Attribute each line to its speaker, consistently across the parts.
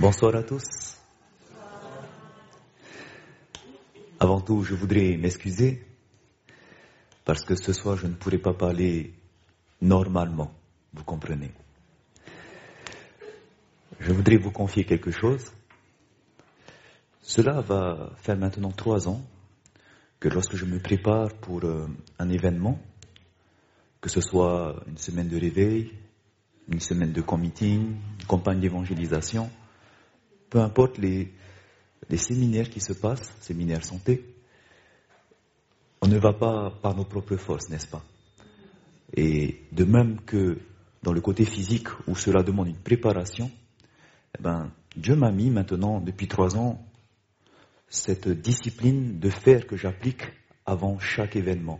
Speaker 1: Bonsoir à tous. Avant tout, je voudrais m'excuser parce que ce soir, je ne pourrai pas parler normalement, vous comprenez. Je voudrais vous confier quelque chose. Cela va faire maintenant 3 ans que lorsque je me prépare pour un événement, que ce soit une semaine de réveil, une semaine de meeting, une campagne d'évangélisation, peu importe les séminaires qui se passent, séminaires santé, on ne va pas par nos propres forces, n'est-ce pas? Et de même que dans le côté physique où cela demande une préparation, Dieu m'a mis maintenant, depuis 3 ans, cette discipline de faire que j'applique avant chaque événement.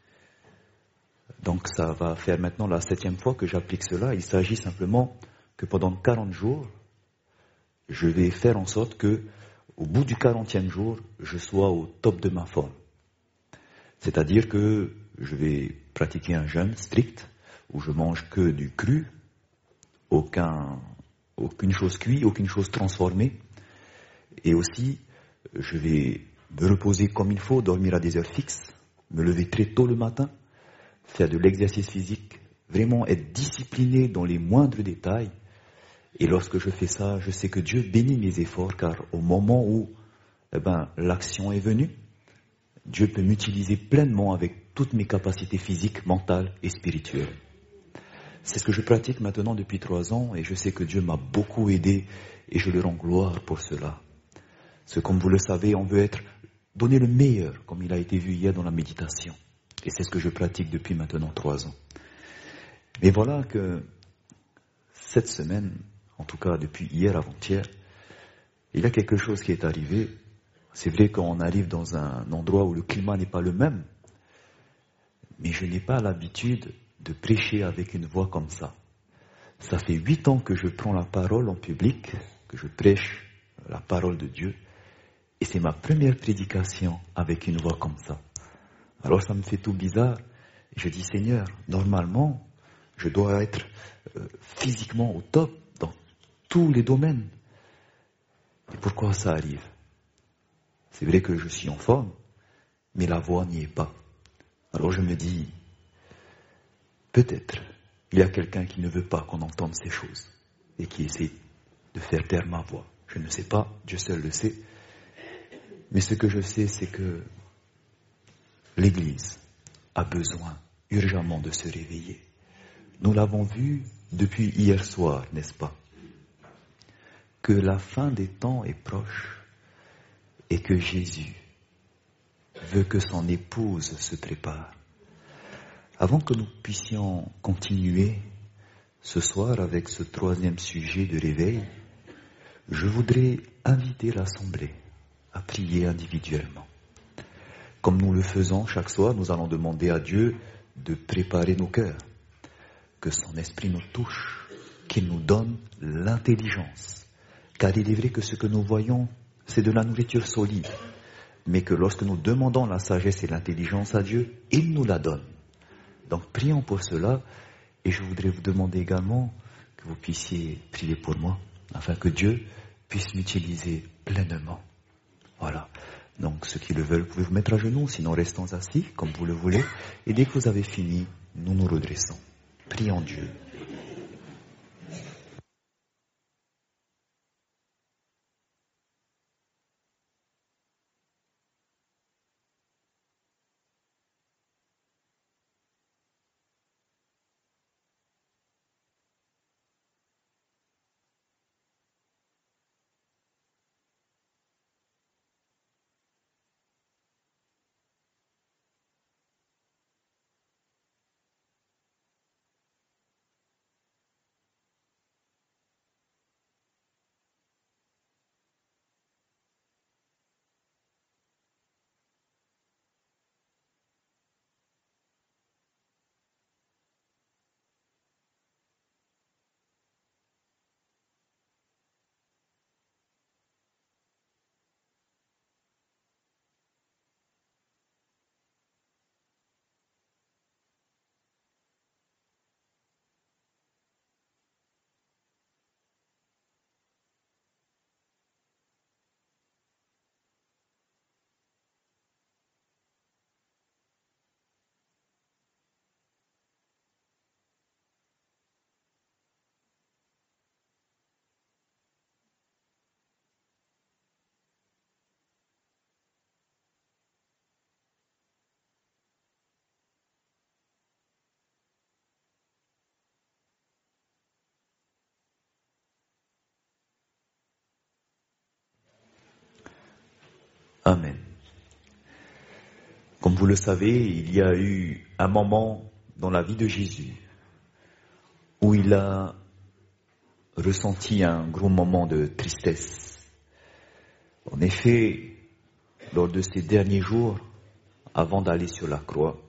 Speaker 1: Donc ça va faire maintenant la 7e fois que j'applique cela. Il s'agit simplement que pendant 40 jours, je vais faire en sorte que, au bout du 40e jour, je sois au top de ma forme. C'est-à-dire que je vais pratiquer un jeûne strict, où je mange que du cru, aucune chose cuite, aucune chose transformée. Et aussi, je vais me reposer comme il faut, dormir à des heures fixes, me lever très tôt le matin, faire de l'exercice physique, vraiment être discipliné dans les moindres détails. Et lorsque je fais ça, je sais que Dieu bénit mes efforts, car au moment où l'action est venue, Dieu peut m'utiliser pleinement avec toutes mes capacités physiques, mentales et spirituelles. C'est ce que je pratique maintenant depuis 3 ans et je sais que Dieu m'a beaucoup aidé et je lui rends gloire pour cela. Parce que comme vous le savez, on veut donner le meilleur, comme il a été vu hier dans la méditation. Et c'est ce que je pratique depuis maintenant 3 ans. Mais voilà que cette semaine, en tout cas depuis hier avant-hier, il y a quelque chose qui est arrivé. C'est vrai qu'on arrive dans un endroit où le climat n'est pas le même, mais je n'ai pas l'habitude de prêcher avec une voix comme ça. Ça fait 8 ans que je prends la parole en public, que je prêche la parole de Dieu, et c'est ma première prédication avec une voix comme ça. Alors ça me fait tout bizarre, et je dis Seigneur, normalement, je dois être physiquement au top dans tous les domaines. Et pourquoi ça arrive? C'est vrai que je suis en forme, mais la voix n'y est pas. Alors je me dis, peut-être, il y a quelqu'un qui ne veut pas qu'on entende ces choses et qui essaie de faire taire ma voix. Je ne sais pas, Dieu seul le sait. Mais ce que je sais, c'est que l'Église a besoin urgemment de se réveiller. Nous l'avons vu depuis hier soir, n'est-ce pas? Que la fin des temps est proche et que Jésus veut que son épouse se prépare. Avant que nous puissions continuer ce soir avec ce 3e sujet de réveil, je voudrais inviter l'Assemblée à prier individuellement. Comme nous le faisons chaque soir, nous allons demander à Dieu de préparer nos cœurs, que son esprit nous touche, qu'il nous donne l'intelligence. Car il est vrai que ce que nous voyons, c'est de la nourriture solide, mais que lorsque nous demandons la sagesse et l'intelligence à Dieu, il nous la donne. Donc prions pour cela, et je voudrais vous demander également que vous puissiez prier pour moi, afin que Dieu puisse m'utiliser pleinement. Voilà. Donc ceux qui le veulent, vous pouvez vous mettre à genoux, sinon restons assis, comme vous le voulez, et dès que vous avez fini, nous nous redressons. Prions Dieu. Amen. Comme vous le savez, il y a eu un moment dans la vie de Jésus où il a ressenti un gros moment de tristesse. En effet, lors de ces derniers jours, avant d'aller sur la croix,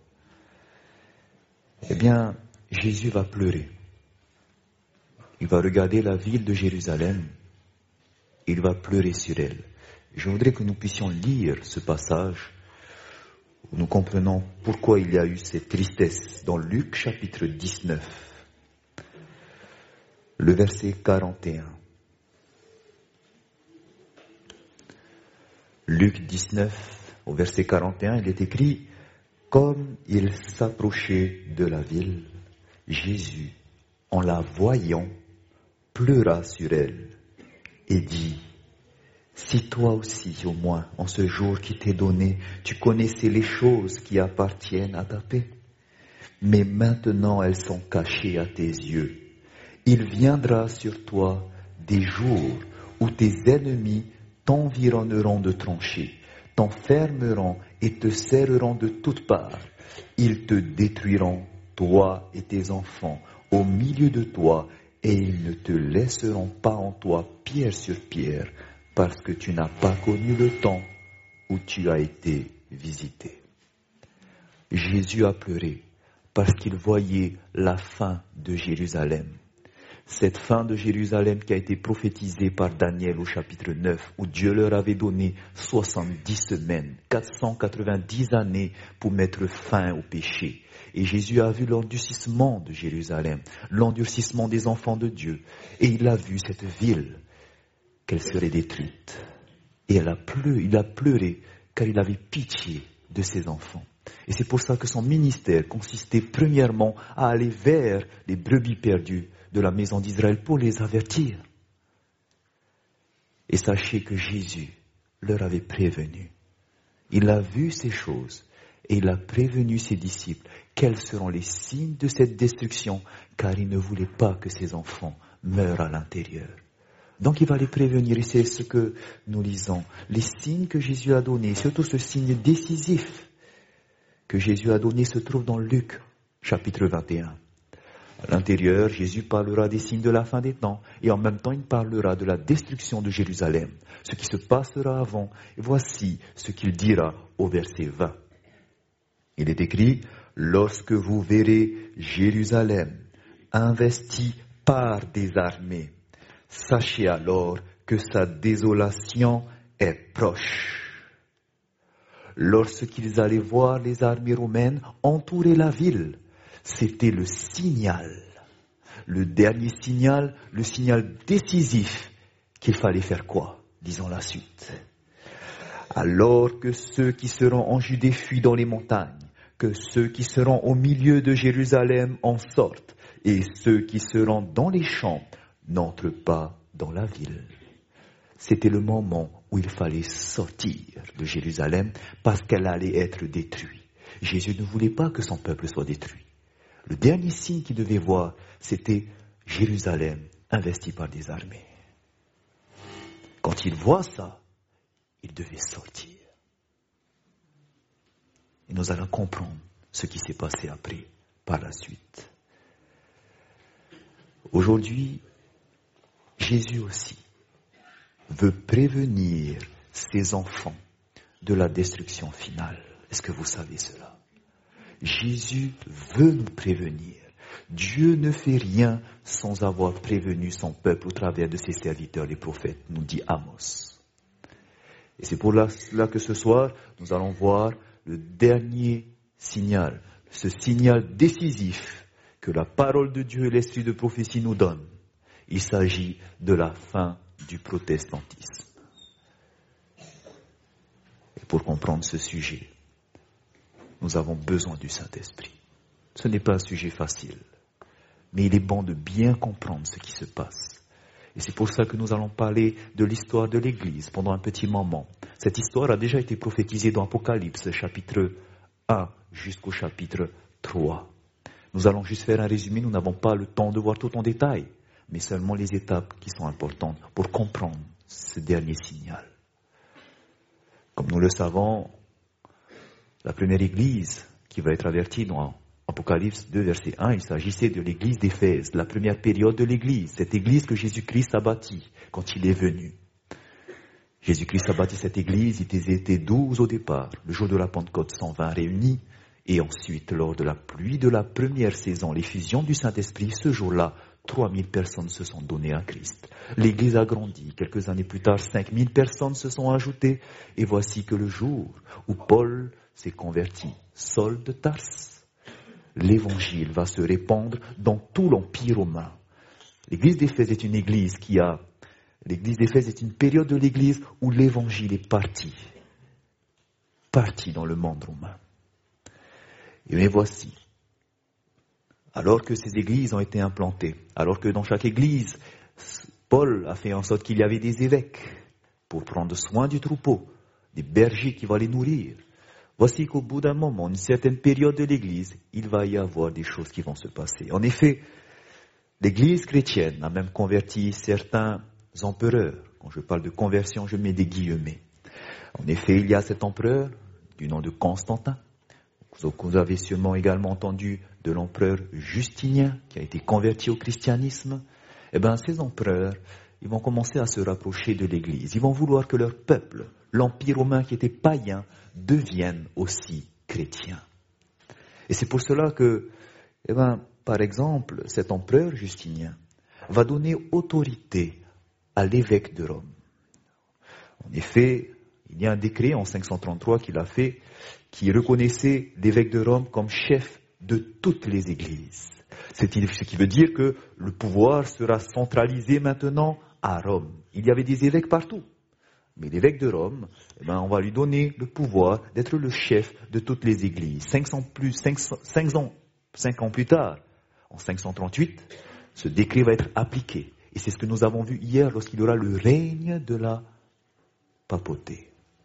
Speaker 1: Jésus va pleurer. Il va regarder la ville de Jérusalem, il va pleurer sur elle. Je voudrais que nous puissions lire ce passage où nous comprenons pourquoi il y a eu cette tristesse dans Luc chapitre 19, le verset 41. Luc 19, au verset 41, il est écrit « Comme il s'approchait de la ville, Jésus, en la voyant, pleura sur elle et dit « Si toi aussi, au moins, en ce jour qui t'est donné, tu connaissais les choses qui appartiennent à ta paix, mais maintenant elles sont cachées à tes yeux. Il viendra sur toi des jours où tes ennemis t'environneront de tranchées, t'enfermeront et te serreront de toutes parts. Ils te détruiront, toi et tes enfants, au milieu de toi, et ils ne te laisseront pas en toi pierre sur pierre, parce que tu n'as pas connu le temps où tu as été visité. » Jésus a pleuré parce qu'il voyait la fin de Jérusalem. Cette fin de Jérusalem qui a été prophétisée par Daniel au chapitre 9, où Dieu leur avait donné 70 semaines, 490 années pour mettre fin au péché. Et Jésus a vu l'endurcissement de Jérusalem, l'endurcissement des enfants de Dieu. Et il a vu cette ville, qu'elle serait détruite. Et il a pleuré car il avait pitié de ses enfants. Et c'est pour ça que son ministère consistait premièrement à aller vers les brebis perdues de la maison d'Israël pour les avertir. Et sachez que Jésus leur avait prévenu. Il a vu ces choses et il a prévenu ses disciples quels seront les signes de cette destruction, car il ne voulait pas que ses enfants meurent à l'intérieur. Donc il va les prévenir, et c'est ce que nous lisons. Les signes que Jésus a donnés, surtout ce signe décisif que Jésus a donné, se trouve dans Luc chapitre 21. À l'intérieur, Jésus parlera des signes de la fin des temps, et en même temps il parlera de la destruction de Jérusalem, ce qui se passera avant. Et voici ce qu'il dira au verset 20. Il est écrit « Lorsque vous verrez Jérusalem investie par des armées, sachez alors que sa désolation est proche. » Lorsqu'ils allaient voir les armées romaines entourer la ville, c'était le signal, le dernier signal, le signal décisif qu'il fallait faire quoi? Disons la suite. Alors que ceux qui seront en Judée fuient dans les montagnes, que ceux qui seront au milieu de Jérusalem en sortent, et ceux qui seront dans les champs n'entrent pas dans la ville. C'était le moment où il fallait sortir de Jérusalem parce qu'elle allait être détruite. Jésus ne voulait pas que son peuple soit détruit. Le dernier signe qu'il devait voir, c'était Jérusalem investie par des armées. Quand il voit ça, il devait sortir. Et nous allons comprendre ce qui s'est passé après, par la suite. Aujourd'hui, Jésus aussi veut prévenir ses enfants de la destruction finale. Est-ce que vous savez cela? Jésus veut nous prévenir. Dieu ne fait rien sans avoir prévenu son peuple au travers de ses serviteurs, les prophètes, nous dit Amos. Et c'est pour cela que ce soir, nous allons voir le dernier signal, ce signal décisif que la parole de Dieu et l'esprit de prophétie nous donnent. Il s'agit de la fin du protestantisme. Et pour comprendre ce sujet, nous avons besoin du Saint-Esprit. Ce n'est pas un sujet facile, mais il est bon de bien comprendre ce qui se passe. Et c'est pour ça que nous allons parler de l'histoire de l'Église pendant un petit moment. Cette histoire a déjà été prophétisée dans Apocalypse, chapitre 1 jusqu'au chapitre 3. Nous allons juste faire un résumé, nous n'avons pas le temps de voir tout en détail, mais seulement les étapes qui sont importantes pour comprendre ce dernier signal. Comme nous le savons, la première église qui va être avertie dans Apocalypse 2, verset 1, il s'agissait de l'église d'Éphèse, la première période de l'église, cette église que Jésus-Christ a bâtie quand il est venu. Jésus-Christ a bâti cette église, ils étaient 12 au départ. Le jour de la Pentecôte, 120 réunis. Et ensuite, lors de la pluie de la première saison, l'effusion du Saint-Esprit, ce jour-là, 3000 personnes se sont données à Christ. L'église a grandi. Quelques années plus tard, 5000 personnes se sont ajoutées. Et voici que le jour où Paul s'est converti, Saul de Tarse, l'évangile va se répandre dans tout l'Empire romain. L'église d'Éphèse est une église L'église d'Éphèse est une période de l'église où l'évangile est parti dans le monde romain. Et mais voici, alors que ces églises ont été implantées, alors que dans chaque église, Paul a fait en sorte qu'il y avait des évêques pour prendre soin du troupeau, des bergers qui vont les nourrir. Voici qu'au bout d'un moment, une certaine période de l'église, il va y avoir des choses qui vont se passer. En effet, l'église chrétienne a même converti certains empereurs. Quand je parle de conversion, je mets des guillemets. En effet, il y a cet empereur du nom de Constantin. Vous avez sûrement également entendu de l'empereur Justinien qui a été converti au christianisme. Eh bien, ces empereurs, ils vont commencer à se rapprocher de l'Église. Ils vont vouloir que leur peuple, l'Empire romain qui était païen, devienne aussi chrétien. Et c'est pour cela que, par exemple, cet empereur Justinien va donner autorité à l'évêque de Rome. En effet, il y a un décret en 533 qu'il a fait qui reconnaissait l'évêque de Rome comme chef de toutes les églises. Ce qui veut dire que le pouvoir sera centralisé maintenant à Rome. Il y avait des évêques partout. Mais l'évêque de Rome, on va lui donner le pouvoir d'être le chef de toutes les églises. 5 ans plus tard, en 538, ce décret va être appliqué. Et c'est ce que nous avons vu hier lorsqu'il y aura le règne de la papauté.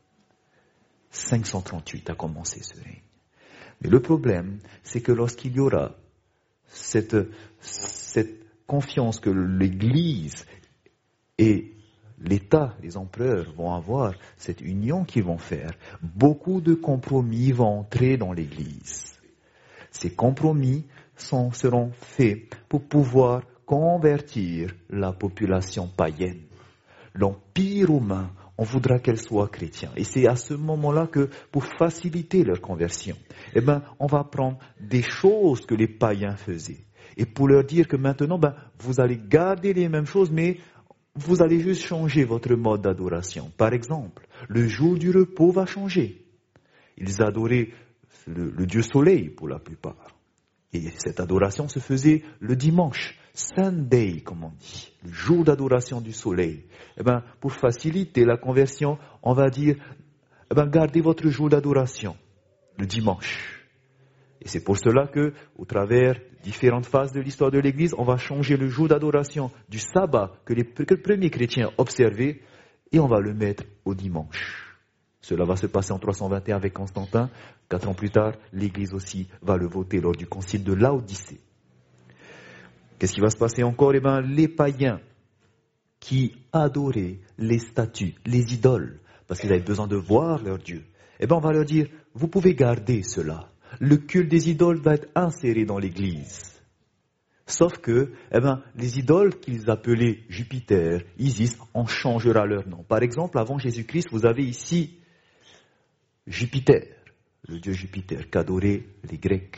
Speaker 1: 538 a commencé ce règne. Mais le problème, c'est que lorsqu'il y aura cette confiance que l'Église et l'État, les empereurs vont avoir, cette union qu'ils vont faire, beaucoup de compromis vont entrer dans l'Église. Ces compromis seront faits pour pouvoir convertir la population païenne. L'Empire romain, on voudra qu'elle soit chrétienne. Et c'est à ce moment-là que, pour faciliter leur conversion, on va prendre des choses que les païens faisaient. Et pour leur dire que maintenant, vous allez garder les mêmes choses, mais vous allez juste changer votre mode d'adoration. Par exemple, le jour du repos va changer. Ils adoraient le dieu soleil pour la plupart. Et cette adoration se faisait le dimanche. Sunday, comme on dit, le jour d'adoration du soleil. Pour faciliter la conversion, on va dire, gardez votre jour d'adoration, le dimanche. Et c'est pour cela que, au travers de différentes phases de l'histoire de l'Église, on va changer le jour d'adoration du sabbat que les premiers chrétiens observaient, et on va le mettre au dimanche. Cela va se passer en 321 avec Constantin. 4 ans plus tard, l'Église aussi va le voter lors du concile de Laodicée. Qu'est-ce qui va se passer encore ? Les païens qui adoraient les statues, les idoles, parce qu'ils avaient besoin de voir leur Dieu, on va leur dire, vous pouvez garder cela. Le culte des idoles va être inséré dans l'Église. Sauf que, les idoles qu'ils appelaient Jupiter, Isis, on changera leur nom. Par exemple, avant Jésus-Christ, vous avez ici Jupiter, le dieu Jupiter, qu'adoraient les Grecs.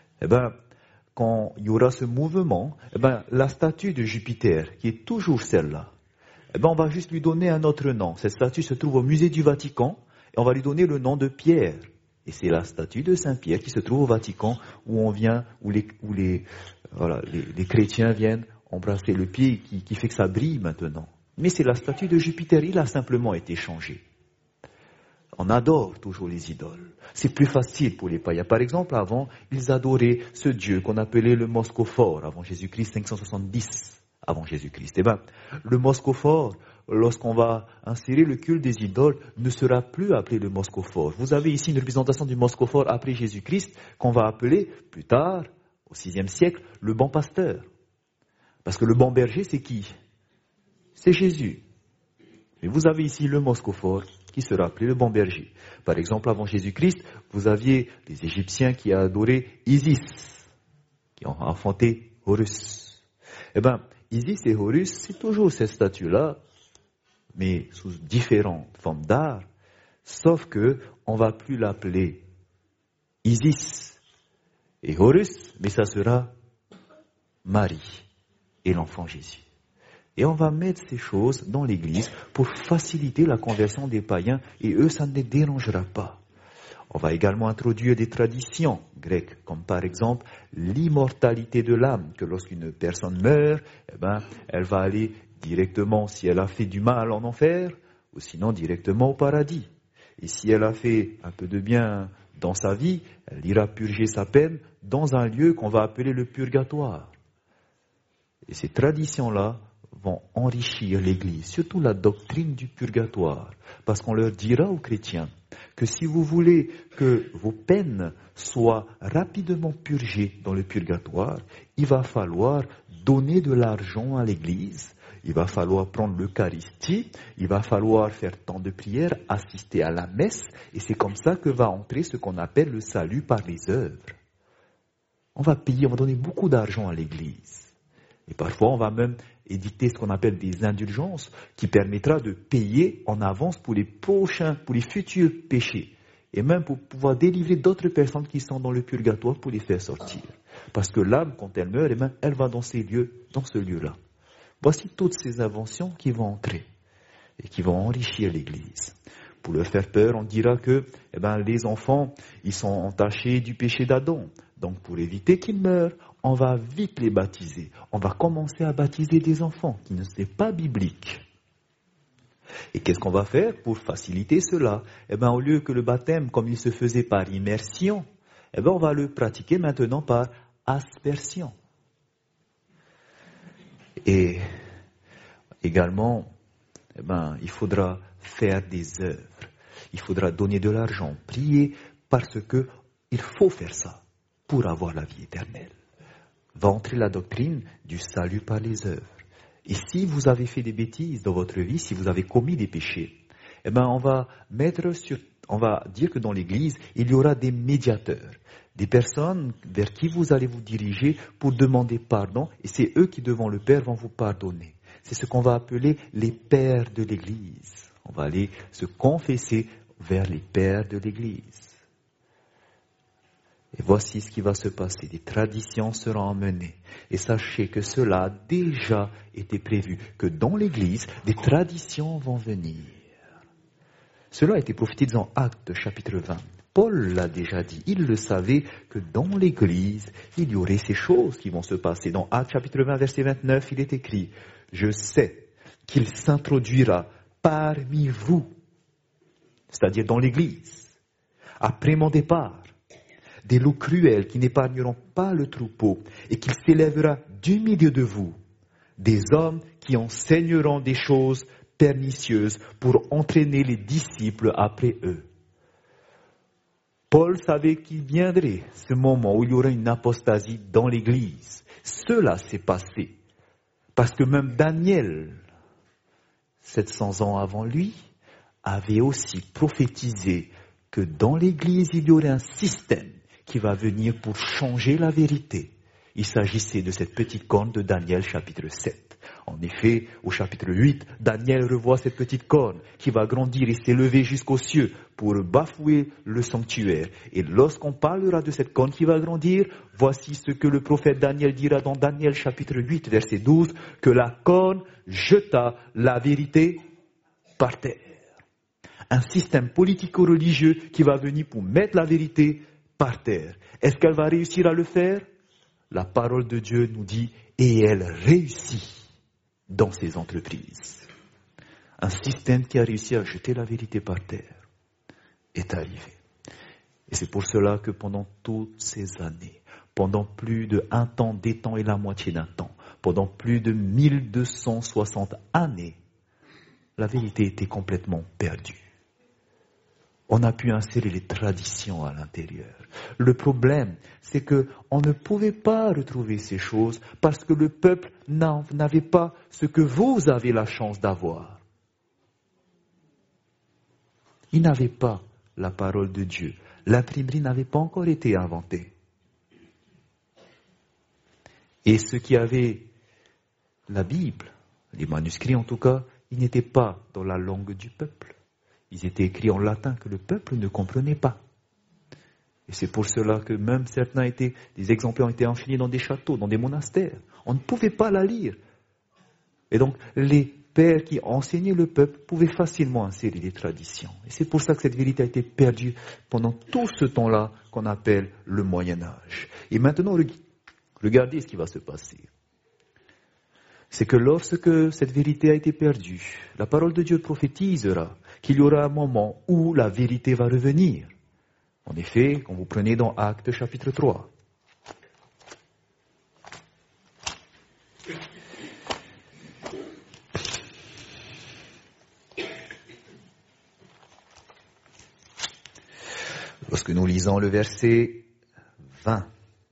Speaker 1: Quand il y aura ce mouvement, la statue de Jupiter, qui est toujours celle-là, on va juste lui donner un autre nom. Cette statue se trouve au musée du Vatican, et on va lui donner le nom de Pierre. Et c'est la statue de Saint-Pierre qui se trouve au Vatican, où les chrétiens viennent embrasser le pied, qui fait que ça brille maintenant. Mais c'est la statue de Jupiter, il a simplement été changé. On adore toujours les idoles. C'est plus facile pour les païens. Par exemple, avant, ils adoraient ce dieu qu'on appelait le Moscophore, avant Jésus-Christ, 570 avant Jésus-Christ. Le Moscophore, lorsqu'on va insérer le culte des idoles, ne sera plus appelé le Moscophore. Vous avez ici une représentation du Moscophore après Jésus-Christ, qu'on va appeler, plus tard, au VIe siècle, le bon pasteur. Parce que le bon berger, c'est qui ? C'est Jésus. Mais vous avez ici le Moscophore, qui sera appelé le bon berger. Par exemple, avant Jésus-Christ, vous aviez les Égyptiens qui adoraient Isis, qui ont enfanté Horus. Eh bien, Isis et Horus, c'est toujours cette statue-là, mais sous différentes formes d'art, sauf que on va plus l'appeler Isis et Horus, mais ça sera Marie et l'enfant Jésus. Et on va mettre ces choses dans l'église pour faciliter la conversion des païens, et eux, ça ne les dérangera pas. On va également introduire des traditions grecques, comme par exemple l'immortalité de l'âme, que lorsqu'une personne meurt, elle va aller directement, si elle a fait du mal, en enfer, ou sinon directement au paradis. Et si elle a fait un peu de bien dans sa vie, elle ira purger sa peine dans un lieu qu'on va appeler le purgatoire. Et ces traditions-là vont enrichir l'Église, surtout la doctrine du purgatoire, parce qu'on leur dira aux chrétiens que si vous voulez que vos peines soient rapidement purgées dans le purgatoire, il va falloir donner de l'argent à l'Église, il va falloir prendre l'Eucharistie, il va falloir faire tant de prières, assister à la messe, et c'est comme ça que va entrer ce qu'on appelle le salut par les œuvres. On va payer, on va donner beaucoup d'argent à l'Église. Et parfois, on va même éditer ce qu'on appelle des indulgences qui permettra de payer en avance pour les futurs péchés. Et même pour pouvoir délivrer d'autres personnes qui sont dans le purgatoire pour les faire sortir. Parce que l'âme, quand elle meurt, elle va dans ce lieu-là. Voici toutes ces inventions qui vont entrer et qui vont enrichir l'Église. Pour leur faire peur, on dira que les enfants, ils sont entachés du péché d'Adam. Donc pour éviter qu'ils meurent, on va vite les baptiser. On va commencer à baptiser des enfants, qui ne sont pas bibliques. Et qu'est-ce qu'on va faire pour faciliter cela ? Au lieu que le baptême, comme il se faisait par immersion, on va le pratiquer maintenant par aspersion. Et également, il faudra faire des œuvres. Il faudra donner de l'argent, prier, parce que il faut faire ça pour avoir la vie éternelle. Va entrer la doctrine du salut par les œuvres. Et si vous avez fait des bêtises dans votre vie, si vous avez commis des péchés, on va dire que dans l'Église, il y aura des médiateurs, des personnes vers qui vous allez vous diriger pour demander pardon, et c'est eux qui, devant le Père, vont vous pardonner. C'est ce qu'on va appeler les pères de l'Église. On va aller se confesser vers les pères de l'Église. Et voici ce qui va se passer. Des traditions seront emmenées. Et sachez que cela a déjà été prévu, que dans l'Église, des traditions vont venir. Cela a été prophétisé dans Actes chapitre 20. Paul l'a déjà dit. Il le savait que dans l'Église, il y aurait ces choses qui vont se passer. Dans Actes chapitre 20, verset 29, il est écrit « Je sais qu'il s'introduira parmi vous, c'est-à-dire dans l'Église, après mon départ, des loups cruels qui n'épargneront pas le troupeau, et qu'il s'élèvera du milieu de vous des hommes qui enseigneront des choses pernicieuses pour entraîner les disciples après eux. » Paul savait qu'il viendrait ce moment où il y aurait une apostasie dans l'Église. Cela s'est passé parce que même Daniel, 700 ans avant lui, avait aussi prophétisé que dans l'Église, il y aurait un système qui va venir pour changer la vérité. Il s'agissait de cette petite corne de Daniel chapitre 7. En effet, au chapitre 8, Daniel revoit cette petite corne qui va grandir et s'élever jusqu'aux cieux pour bafouer le sanctuaire. Et lorsqu'on parlera de cette corne qui va grandir, voici ce que le prophète Daniel dira dans Daniel chapitre 8, verset 12, que la corne jeta la vérité par terre. Un système politico-religieux qui va venir pour mettre la vérité par terre. Est-ce qu'elle va réussir à le faire ? La parole de Dieu nous dit, et elle réussit dans ses entreprises. Un système qui a réussi à jeter la vérité par terre est arrivé. Et c'est pour cela que pendant toutes ces années, pendant plus de 1 temps, 2 temps et la moitié d'un temps, pendant plus de 1260 années, la vérité était complètement perdue. On a pu insérer les traditions à l'intérieur. Le problème, c'est qu'on ne pouvait pas retrouver ces choses parce que le peuple n'avait pas ce que vous avez la chance d'avoir. Ils n'avaient pas la parole de Dieu. L'imprimerie n'avait pas encore été inventée. Et ceux qui avaient la Bible, les manuscrits en tout cas, ils n'étaient pas dans la langue du peuple. Ils étaient écrits en latin que le peuple ne comprenait pas. Et c'est pour cela que même des exemplaires ont été enchaînés dans des châteaux, dans des monastères. On ne pouvait pas la lire. Et donc, les pères qui enseignaient le peuple pouvaient facilement insérer des traditions. Et c'est pour ça que cette vérité a été perdue pendant tout ce temps-là qu'on appelle le Moyen-Âge. Et maintenant, regardez ce qui va se passer. C'est que lorsque cette vérité a été perdue, la parole de Dieu prophétisera qu'il y aura un moment où la vérité va revenir. En effet, quand vous prenez dans Actes chapitre 3, lorsque nous lisons le verset 20,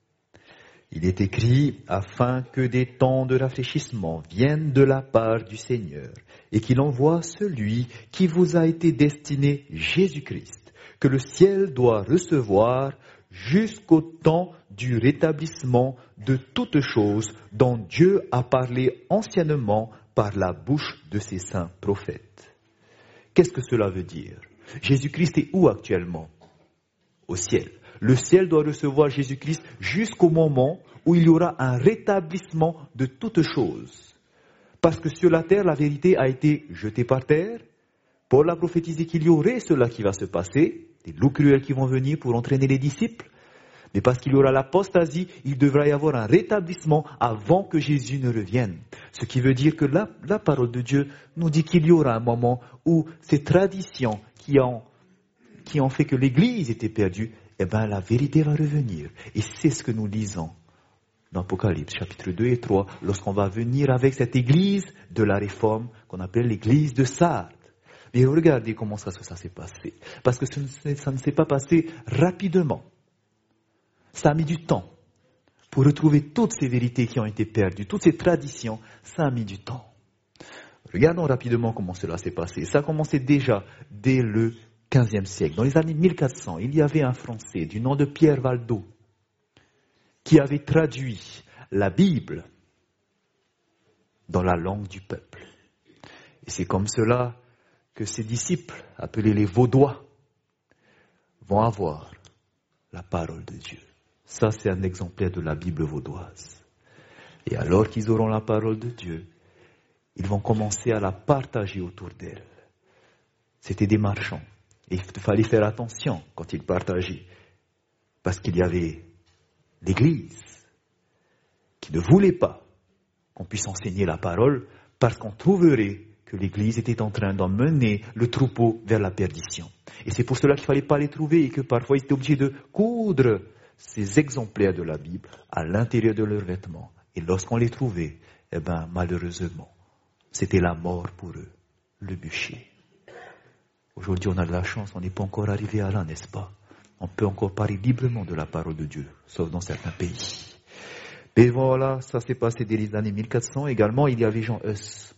Speaker 1: il est écrit « Afin que des temps de rafraîchissement viennent de la part du Seigneur et qu'il envoie celui qui vous a été destiné, Jésus-Christ, que le ciel doit recevoir jusqu'au temps du rétablissement de toutes choses dont Dieu a parlé anciennement par la bouche de ses saints prophètes. » Qu'est-ce que cela veut dire? Jésus-Christ est où actuellement? Au ciel. Le ciel doit recevoir Jésus-Christ jusqu'au moment où il y aura un rétablissement de toutes choses. Parce que sur la terre, la vérité a été jetée par terre. Paul a prophétisé qu'il y aurait cela qui va se passer, des loups cruels qui vont venir pour entraîner les disciples. Mais parce qu'il y aura l'apostasie, il devra y avoir un rétablissement avant que Jésus ne revienne. Ce qui veut dire que la parole de Dieu nous dit qu'il y aura un moment où ces traditions qui ont fait que l'Église était perdue, la vérité va revenir. Et c'est ce que nous lisons dans Apocalypse, chapitre 2 et 3, lorsqu'on va venir avec cette Église de la Réforme, qu'on appelle l'Église de Sardes. Mais regardez comment ça s'est passé. Parce que ça ne s'est pas passé rapidement. Ça a mis du temps pour retrouver toutes ces vérités qui ont été perdues, toutes ces traditions, ça a mis du temps. Regardons rapidement comment cela s'est passé. Ça a commencé déjà dès le XVe siècle. Dans les années 1400, il y avait un Français du nom de Pierre Valdo qui avait traduit la Bible dans la langue du peuple. Et c'est comme cela que ses disciples, appelés les Vaudois, vont avoir la parole de Dieu. Ça, c'est un exemplaire de la Bible vaudoise. Et alors qu'ils auront la parole de Dieu, ils vont commencer à la partager autour d'elle. C'était des marchands. Et il fallait faire attention quand ils partageaient. Parce qu'il y avait l'Église qui ne voulait pas qu'on puisse enseigner la parole parce qu'on trouverait que l'Église était en train d'emmener le troupeau vers la perdition. Et c'est pour cela qu'il ne fallait pas les trouver et que parfois ils étaient obligés de coudre ces exemplaires de la Bible à l'intérieur de leurs vêtements. Et lorsqu'on les trouvait, malheureusement, c'était la mort pour eux, le bûcher. Aujourd'hui, on a de la chance, on n'est pas encore arrivé à là, n'est-ce pas? On peut encore parler librement de la parole de Dieu, sauf dans certains pays. Mais voilà, ça s'est passé dès les années 1400. Également, il y avait Jean Hus.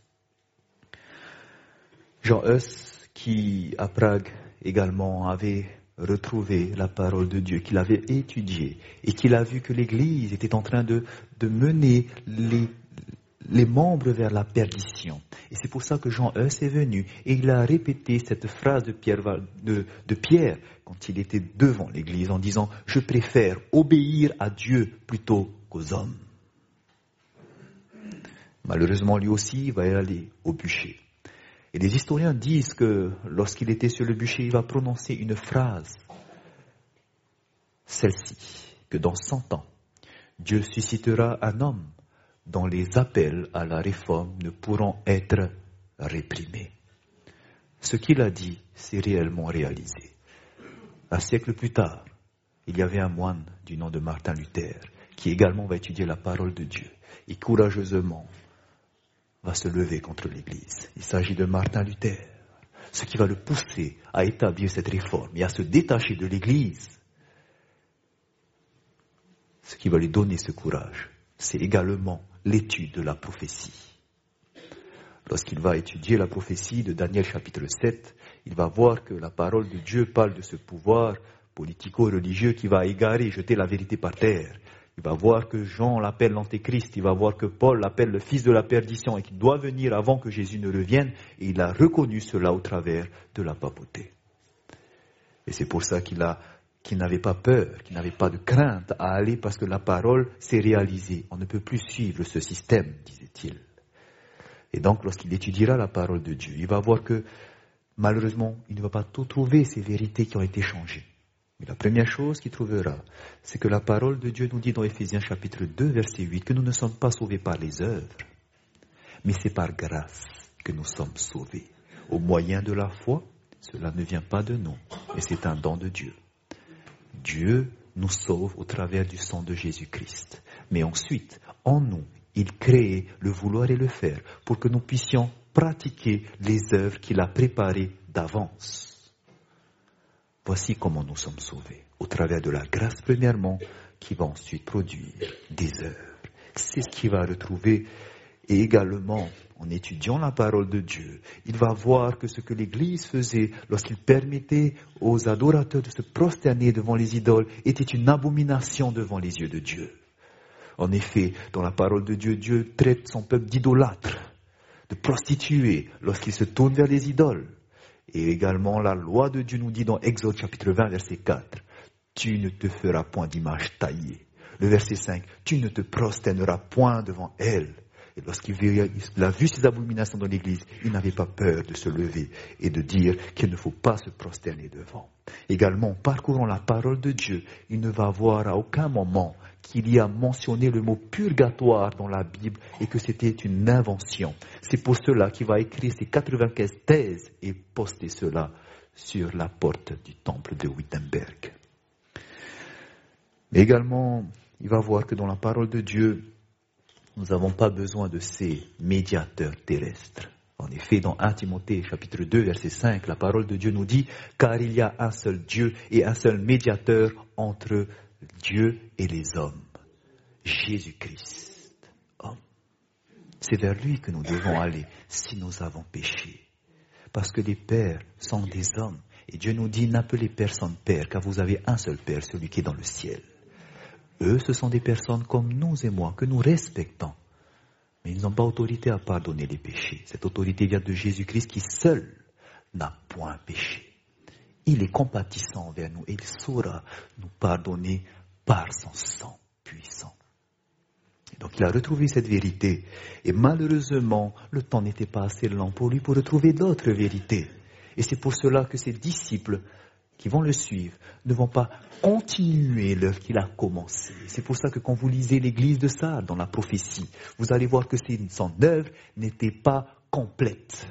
Speaker 1: Jean Hus, qui, à Prague, également, avait retrouvé la parole de Dieu, qu'il avait étudiée, et qu'il a vu que l'Église était en train de mener les membres vers la perdition. Et c'est pour ça que Jean Hus est venu, et il a répété cette phrase de Pierre quand il était devant l'Église, en disant « Je préfère obéir à Dieu plutôt qu'aux hommes ». Malheureusement, lui aussi, il va y aller au bûcher. Et les historiens disent que lorsqu'il était sur le bûcher, il va prononcer une phrase, celle-ci, que dans 100 ans, Dieu suscitera un homme dont les appels à la réforme ne pourront être réprimés. Ce qu'il a dit s'est réellement réalisé. Un siècle plus tard, il y avait un moine du nom de Martin Luther qui également va étudier la parole de Dieu et courageusement va se lever contre l'Église. Il s'agit de Martin Luther, ce qui va le pousser à établir cette réforme et à se détacher de l'Église. Ce qui va lui donner ce courage, c'est également l'étude de la prophétie. Lorsqu'il va étudier la prophétie de Daniel chapitre 7, il va voir que la parole de Dieu parle de ce pouvoir politico-religieux qui va égarer, jeter la vérité par terre. Il va voir que Jean l'appelle l'antéchrist, il va voir que Paul l'appelle le fils de la perdition et qu'il doit venir avant que Jésus ne revienne. Et il a reconnu cela au travers de la papauté. Et c'est pour ça qu'il n'avait pas peur, qu'il n'avait pas de crainte à aller parce que la parole s'est réalisée. On ne peut plus suivre ce système, disait-il. Et donc, lorsqu'il étudiera la parole de Dieu, il va voir que, malheureusement, il ne va pas tout trouver ces vérités qui ont été changées. Mais la première chose qu'il trouvera, c'est que la parole de Dieu nous dit dans Éphésiens chapitre 2, verset 8, que nous ne sommes pas sauvés par les œuvres, mais c'est par grâce que nous sommes sauvés. Au moyen de la foi, cela ne vient pas de nous, mais c'est un don de Dieu. Dieu nous sauve au travers du sang de Jésus-Christ. Mais ensuite, en nous, il crée le vouloir et le faire pour que nous puissions pratiquer les œuvres qu'il a préparées d'avance. Voici comment nous sommes sauvés. Au travers de la grâce premièrement, qui va ensuite produire des œuvres. C'est ce qu'il va retrouver. Et également, en étudiant la parole de Dieu, il va voir que ce que l'Église faisait lorsqu'il permettait aux adorateurs de se prosterner devant les idoles était une abomination devant les yeux de Dieu. En effet, dans la parole de Dieu, Dieu traite son peuple d'idolâtre, de prostituée lorsqu'il se tourne vers les idoles. Et également, la loi de Dieu nous dit dans Exode chapitre 20, verset 4, « Tu ne te feras point d'image taillée. » Le verset 5, « Tu ne te prosterneras point devant elle. » Et lorsqu'il a vu ces abominations dans l'Église, il n'avait pas peur de se lever et de dire qu'il ne faut pas se prosterner devant. Également, en parcourant la parole de Dieu, il ne va voir à aucun moment qu'il y a mentionné le mot purgatoire dans la Bible et que c'était une invention. C'est pour cela qu'il va écrire ces 95 thèses et poster cela sur la porte du temple de Wittenberg. Mais également, il va voir que dans la parole de Dieu, nous n'avons pas besoin de ces médiateurs terrestres. En effet, dans 1 Timothée chapitre 2, verset 5, la parole de Dieu nous dit « Car il y a un seul Dieu et un seul médiateur entre Dieu et les hommes, Jésus-Christ, homme. » C'est vers lui que nous devons aller si nous avons péché. Parce que les pères sont des hommes. Et Dieu nous dit « N'appelez personne père, car vous avez un seul père, celui qui est dans le ciel. » Eux, ce sont des personnes comme nous et moi, que nous respectons. Mais ils n'ont pas autorité à pardonner les péchés. Cette autorité vient de Jésus-Christ qui seul n'a point péché. Il est compatissant envers nous et il saura nous pardonner par son sang puissant. Donc il a retrouvé cette vérité. Et malheureusement, le temps n'était pas assez long pour lui pour retrouver d'autres vérités. Et c'est pour cela que ses disciples qui vont le suivre ne vont pas continuer l'œuvre qu'il a commencée. C'est pour ça que quand vous lisez l'église de Sardes dans la prophétie, vous allez voir que son œuvre n'était pas complète.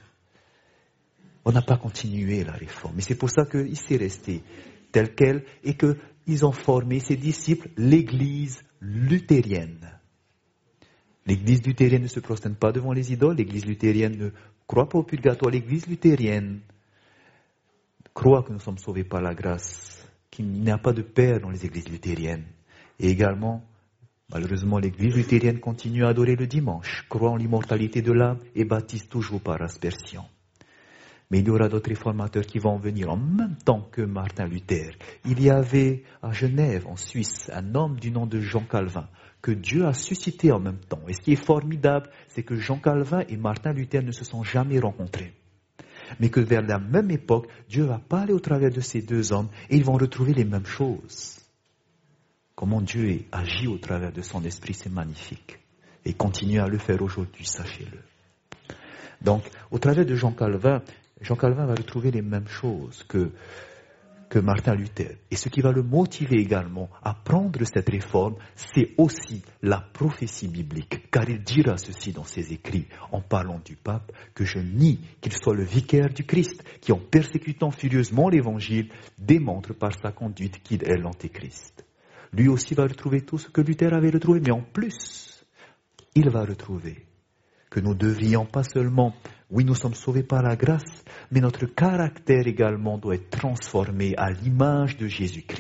Speaker 1: On n'a pas continué la réforme. Et c'est pour ça qu'il s'est resté tel quel et qu'ils ont formé ses disciples l'église luthérienne. L'église luthérienne ne se prosterne pas devant les idoles. L'église luthérienne ne croit pas au purgatoire. L'église luthérienne croit que nous sommes sauvés par la grâce, qu'il n'y a pas de père dans les églises luthériennes. Et également, malheureusement, l'église luthérienne continue à adorer le dimanche, croit en l'immortalité de l'âme et baptise toujours par aspersion. Mais il y aura d'autres réformateurs qui vont venir en même temps que Martin Luther. Il y avait à Genève, en Suisse, un homme du nom de Jean Calvin, que Dieu a suscité en même temps. Et ce qui est formidable, c'est que Jean Calvin et Martin Luther ne se sont jamais rencontrés. Mais que vers la même époque, Dieu va parler au travers de ces deux hommes et ils vont retrouver les mêmes choses. Comment Dieu agit au travers de son esprit, c'est magnifique. Et continue à le faire aujourd'hui, sachez-le. Donc, au travers de Jean Calvin va retrouver les mêmes choses que Martin Luther. Et ce qui va le motiver également à prendre cette réforme, c'est aussi la prophétie biblique. Car il dira ceci dans ses écrits, en parlant du pape, que je nie qu'il soit le vicaire du Christ, qui en persécutant furieusement l'évangile, démontre par sa conduite qu'il est l'antéchrist. Lui aussi va retrouver tout ce que Luther avait retrouvé, mais en plus, il va retrouver que nous devrions pas seulement, oui, nous sommes sauvés par la grâce, mais notre caractère également doit être transformé à l'image de Jésus-Christ.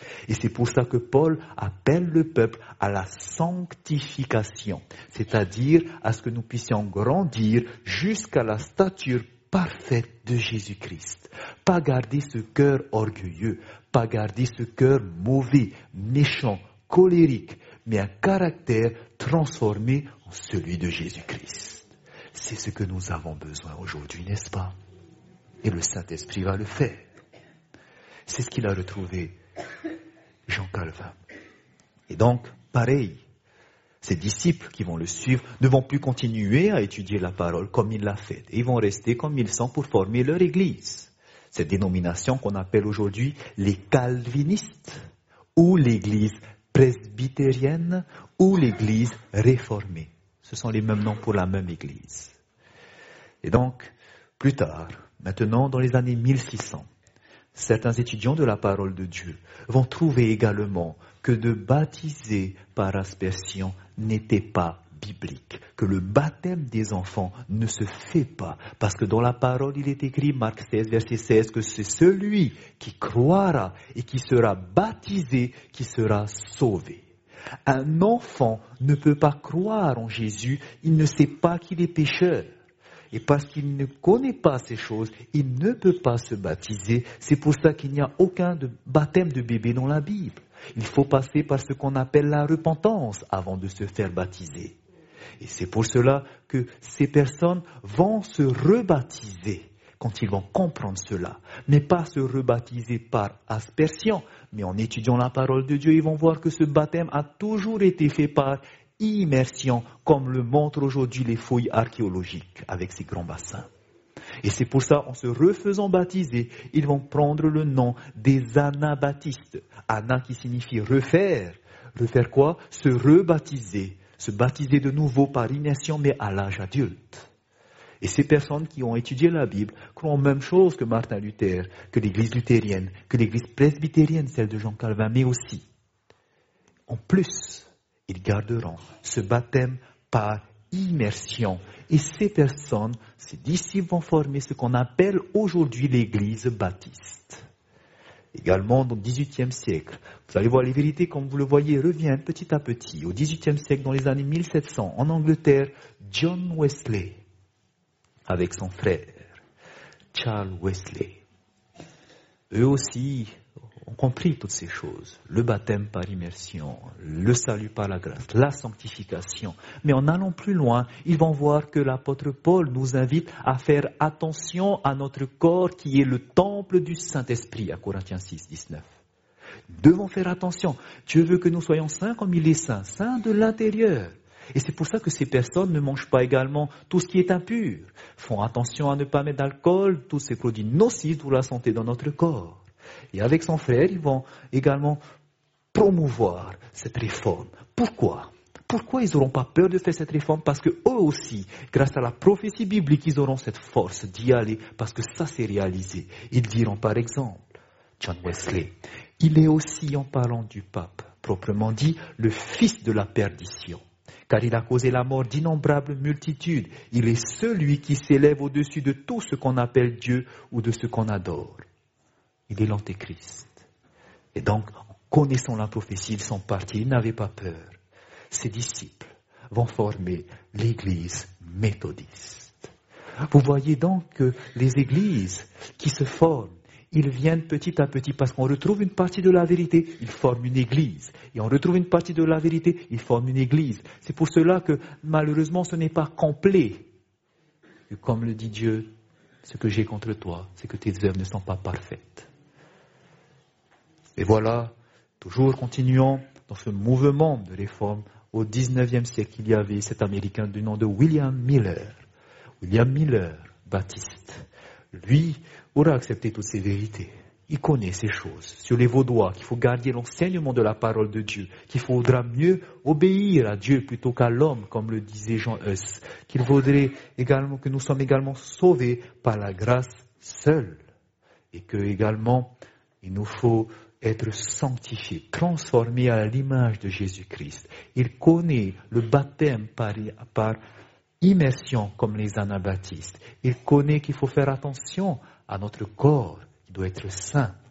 Speaker 1: Et c'est pour ça que Paul appelle le peuple à la sanctification, c'est-à-dire à ce que nous puissions grandir jusqu'à la stature parfaite de Jésus-Christ. Pas garder ce cœur orgueilleux, pas garder ce cœur mauvais, méchant, colérique, mais un caractère transformé en celui de Jésus-Christ. C'est ce que nous avons besoin aujourd'hui, n'est-ce pas? Et le Saint-Esprit va le faire. C'est ce qu'il a retrouvé Jean Calvin. Et donc, pareil, ces disciples qui vont le suivre ne vont plus continuer à étudier la parole comme il l'a fait. Ils vont rester comme ils sont pour former leur église. Cette dénomination qu'on appelle aujourd'hui les calvinistes, ou l'église presbytérienne, ou l'église réformée. Ce sont les mêmes noms pour la même église. Et donc, plus tard, maintenant dans les années 1600, certains étudiants de la parole de Dieu vont trouver également que de baptiser par aspersion n'était pas biblique, que le baptême des enfants ne se fait pas, parce que dans la parole il est écrit, Marc 16, verset 16, que c'est celui qui croira et qui sera baptisé qui sera sauvé. Un enfant ne peut pas croire en Jésus, il ne sait pas qu'il est pécheur. Et parce qu'il ne connaît pas ces choses, il ne peut pas se baptiser. C'est pour ça qu'il n'y a aucun baptême de bébé dans la Bible. Il faut passer par ce qu'on appelle la repentance avant de se faire baptiser. Et c'est pour cela que ces personnes vont se rebaptiser quand ils vont comprendre cela. Mais pas se rebaptiser par aspersion, mais en étudiant la parole de Dieu, ils vont voir que ce baptême a toujours été fait par immersion, comme le montrent aujourd'hui les fouilles archéologiques avec ces grands bassins. Et c'est pour ça, en se refaisant baptiser, ils vont prendre le nom des anabaptistes. Ana qui signifie refaire. Refaire quoi? Se rebaptiser. Se baptiser de nouveau par immersion, mais à l'âge adulte. Et ces personnes qui ont étudié la Bible croient la même chose que Martin Luther, que l'église luthérienne, que l'église presbytérienne, celle de Jean Calvin, mais aussi, en plus, ils garderont ce baptême par immersion. Et ces personnes, ces disciples vont former ce qu'on appelle aujourd'hui l'église baptiste. Également, dans le XVIIIe siècle, vous allez voir les vérités, comme vous le voyez, reviennent petit à petit. Au XVIIIe siècle, dans les années 1700, en Angleterre, John Wesley, avec son frère, Charles Wesley, eux aussi ont compris toutes ces choses. Le baptême par immersion, le salut par la grâce, la sanctification. Mais en allant plus loin, ils vont voir que l'apôtre Paul nous invite à faire attention à notre corps qui est le temple du Saint-Esprit, à Corinthiens 6, 19. Nous devons faire attention. Dieu veut que nous soyons saints comme il est saint, saints de l'intérieur. Et c'est pour ça que ces personnes ne mangent pas également tout ce qui est impur. Font attention à ne pas mettre d'alcool, tous ces produits nocifs pour la santé dans notre corps. Et avec son frère, ils vont également promouvoir cette réforme. Pourquoi? Pourquoi ils n'auront pas peur de faire cette réforme? Parce que eux aussi, grâce à la prophétie biblique, ils auront cette force d'y aller, parce que ça s'est réalisé. Ils diront par exemple, John Wesley, il est aussi, en parlant du pape, proprement dit, le fils de la perdition. Car il a causé la mort d'innombrables multitudes. Il est celui qui s'élève au-dessus de tout ce qu'on appelle Dieu ou de ce qu'on adore. Il est l'Antéchrist. Et donc, en connaissant la prophétie, ils sont partis, ils n'avaient pas peur. Ces disciples vont former l'église méthodiste. Vous voyez donc que les églises qui se forment, ils viennent petit à petit parce qu'on retrouve une partie de la vérité, ils forment une église. Et on retrouve une partie de la vérité, ils forment une église. C'est pour cela que malheureusement ce n'est pas complet. Et comme le dit Dieu, ce que j'ai contre toi, c'est que tes œuvres ne sont pas parfaites. Et voilà, toujours continuons dans ce mouvement de réforme. Au 19e siècle, il y avait cet Américain du nom de William Miller. William Miller, baptiste. Lui aura accepté toutes ces vérités. Il connaît ces choses sur les Vaudois, qu'il faut garder l'enseignement de la parole de Dieu, qu'il faudra mieux obéir à Dieu plutôt qu'à l'homme, comme le disait Jean Hus, qu'il faudrait également que nous sommes également sauvés par la grâce seule, et que également il nous faut être sanctifiés, transformés à l'image de Jésus-Christ. Il connaît le baptême par immersion comme les anabaptistes. Il connaît qu'il faut faire attention à notre corps, qui doit être saint.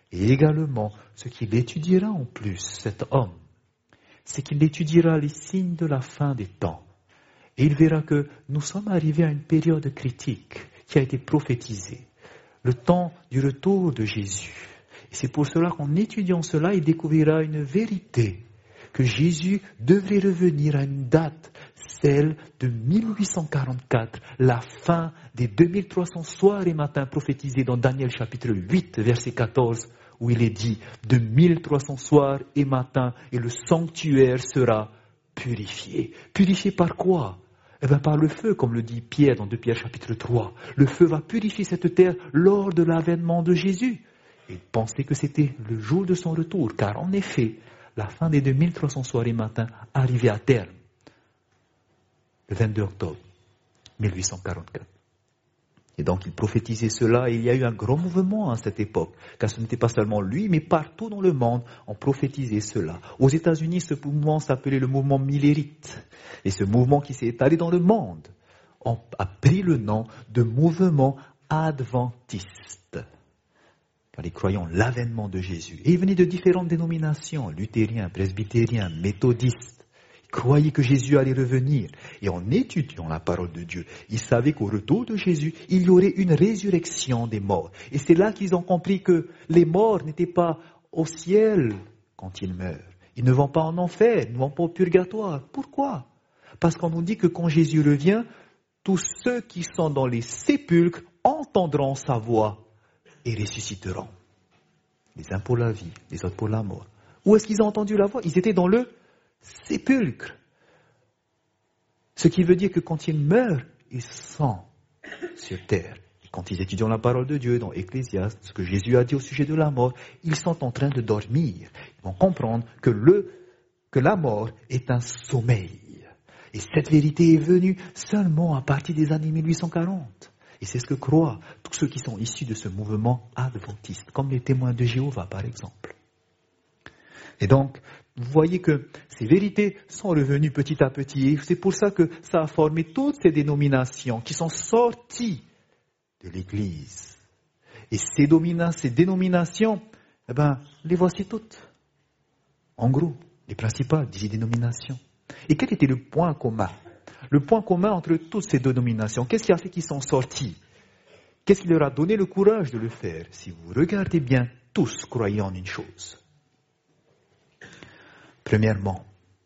Speaker 1: Et également, ce qu'il étudiera en plus, cet homme, c'est qu'il étudiera les signes de la fin des temps. Et il verra que nous sommes arrivés à une période critique qui a été prophétisée. Le temps du retour de Jésus. Et c'est pour cela qu'en étudiant cela, il découvrira une vérité, que Jésus devrait revenir à une date, celle de 1844, la fin des 2300 soirs et matins prophétisés dans Daniel chapitre 8, verset 14, où il est dit « De 1300 soirs et matins, et le sanctuaire sera purifié. » Purifié par quoi ? Eh bien, par le feu, comme le dit Pierre dans 2 Pierre chapitre 3. Le feu va purifier cette terre lors de l'avènement de Jésus. Et il pensait que c'était le jour de son retour, car en effet, la fin des 2300 soirs et matins arrivait à terme. Le 22 octobre 1844. Et donc il prophétisait cela, et il y a eu un grand mouvement à cette époque, car ce n'était pas seulement lui, mais partout dans le monde, on prophétisait cela. Aux États-Unis, ce mouvement s'appelait le mouvement millérite. Et ce mouvement qui s'est étalé dans le monde a pris le nom de mouvement adventiste. Car ils croyaient en l'avènement de Jésus. Et ils venaient de différentes dénominations, luthériens, presbytériens, méthodistes. Croyaient que Jésus allait revenir. Et en étudiant la parole de Dieu, ils savaient qu'au retour de Jésus, il y aurait une résurrection des morts. Et c'est là qu'ils ont compris que les morts n'étaient pas au ciel quand ils meurent. Ils ne vont pas en enfer, ils ne vont pas au purgatoire. Pourquoi ? Parce qu'on nous dit que quand Jésus revient, tous ceux qui sont dans les sépulcres entendront sa voix et ressusciteront. Les uns pour la vie, les autres pour la mort. Où est-ce qu'ils ont entendu la voix ? Ils étaient dans le sépulcre. Ce qui veut dire que quand ils meurent, ils sont sur terre. Et quand ils étudient la parole de Dieu dans Ecclésiaste, ce que Jésus a dit au sujet de la mort, ils sont en train de dormir. Ils vont comprendre que la mort est un sommeil. Et cette vérité est venue seulement à partir des années 1840. Et c'est ce que croient tous ceux qui sont issus de ce mouvement adventiste, comme les témoins de Jéhovah par exemple. Et donc, vous voyez que ces vérités sont revenues petit à petit. Et c'est pour ça que ça a formé toutes ces dénominations qui sont sorties de l'Église. Et ces dénominations, les voici toutes. En gros, les principales 10 dénominations. Et quel était le point commun ? Le point commun entre toutes ces dénominations, qu'est-ce qui a fait qu'ils sont sortis ? Qu'est-ce qui leur a donné le courage de le faire ? Si vous regardez bien, tous croyaient en une chose. Premièrement,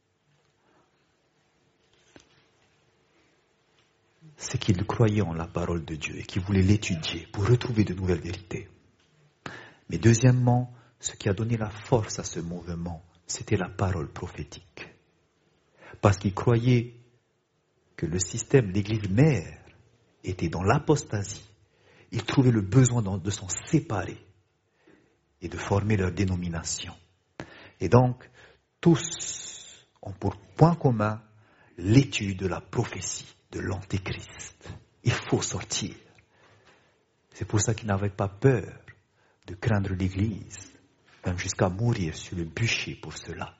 Speaker 1: c'est qu'ils croyaient en la parole de Dieu et qu'ils voulaient l'étudier pour retrouver de nouvelles vérités. Mais deuxièmement, ce qui a donné la force à ce mouvement, c'était la parole prophétique. Parce qu'ils croyaient que le système d'église mère était dans l'apostasie. Ils trouvaient le besoin de s'en séparer et de former leur dénomination. Et donc, tous ont pour point commun l'étude de la prophétie de l'Antéchrist. Il faut sortir. C'est pour ça qu'ils n'avaient pas peur de craindre l'Église, même jusqu'à mourir sur le bûcher pour cela.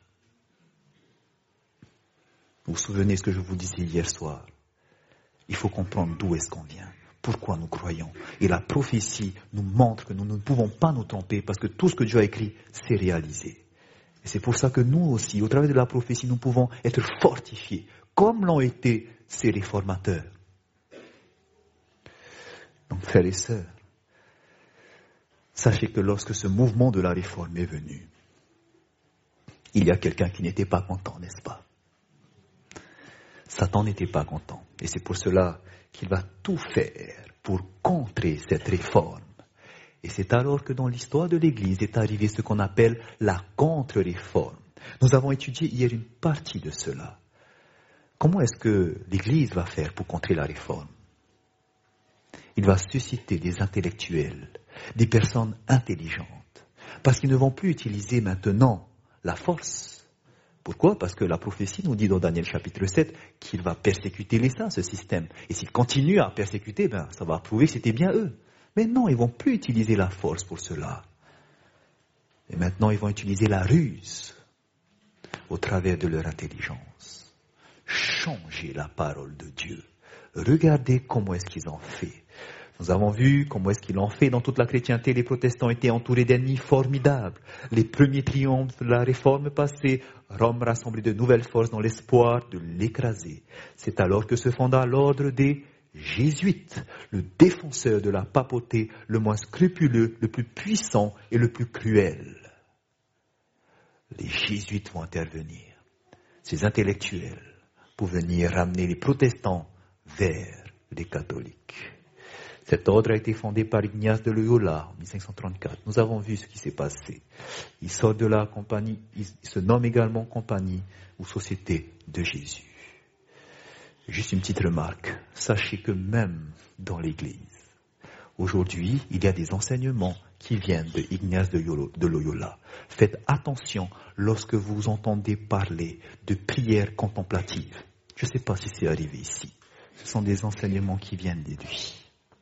Speaker 1: Vous vous souvenez ce que je vous disais hier soir ? Il faut comprendre d'où est-ce qu'on vient, pourquoi nous croyons. Et la prophétie nous montre que nous ne pouvons pas nous tromper parce que tout ce que Dieu a écrit, c'est réalisé. Et c'est pour ça que nous aussi, au travers de la prophétie, nous pouvons être fortifiés, comme l'ont été ces réformateurs. Donc, frères et sœurs, sachez que lorsque ce mouvement de la réforme est venu, il y a quelqu'un qui n'était pas content, n'est-ce pas ? Satan n'était pas content. Et c'est pour cela qu'il va tout faire pour contrer cette réforme. Et c'est alors que dans l'histoire de l'Église est arrivé ce qu'on appelle la contre-réforme. Nous avons étudié hier une partie de cela. Comment est-ce que l'Église va faire pour contrer la réforme ? Il va susciter des intellectuels, des personnes intelligentes, parce qu'ils ne vont plus utiliser maintenant la force. Pourquoi ? Parce que la prophétie nous dit dans Daniel chapitre 7 qu'il va persécuter les saints, ce système. Et s'il continue à persécuter, ça va prouver que c'était bien eux. Mais non, ils ne vont plus utiliser la force pour cela. Et maintenant, ils vont utiliser la ruse au travers de leur intelligence. Changer la parole de Dieu. Regardez comment est-ce qu'ils ont fait. Nous avons vu comment est-ce qu'il en fait dans toute la chrétienté. Les protestants étaient entourés d'ennemis formidables. Les premiers triomphes de la réforme passée, Rome rassemblait de nouvelles forces dans l'espoir de l'écraser. C'est alors que se fonda l'ordre des Jésuites, le défenseur de la papauté, le moins scrupuleux, le plus puissant et le plus cruel. Les Jésuites vont intervenir, ces intellectuels, pour venir ramener les protestants vers les catholiques. Cet ordre a été fondé par Ignace de Loyola en 1534. Nous avons vu ce qui s'est passé. Il sort de la compagnie, il se nomme également compagnie ou société de Jésus. Juste une petite remarque. Sachez que même dans l'Église, aujourd'hui, il y a des enseignements qui viennent de Ignace de Loyola. Faites attention lorsque vous entendez parler de prière contemplative. Je ne sais pas si c'est arrivé ici. Ce sont des enseignements qui viennent de lui.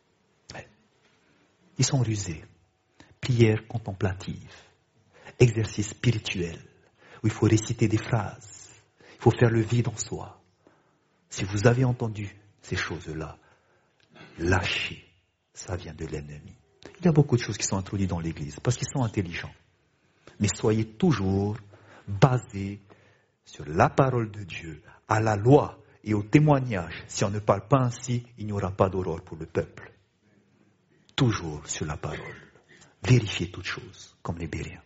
Speaker 1: Ils sont rusés. Prière contemplative, exercice spirituel, où il faut réciter des phrases, il faut faire le vide en soi. Si vous avez entendu ces choses-là, lâchez, ça vient de l'ennemi. Il y a beaucoup de choses qui sont introduites dans l'Église, parce qu'ils sont intelligents. Mais soyez toujours basés sur la parole de Dieu, à la loi et au témoignage. Si on ne parle pas ainsi, il n'y aura pas d'aurore pour le peuple. Toujours sur la parole. Vérifiez toutes choses, comme les Béréens.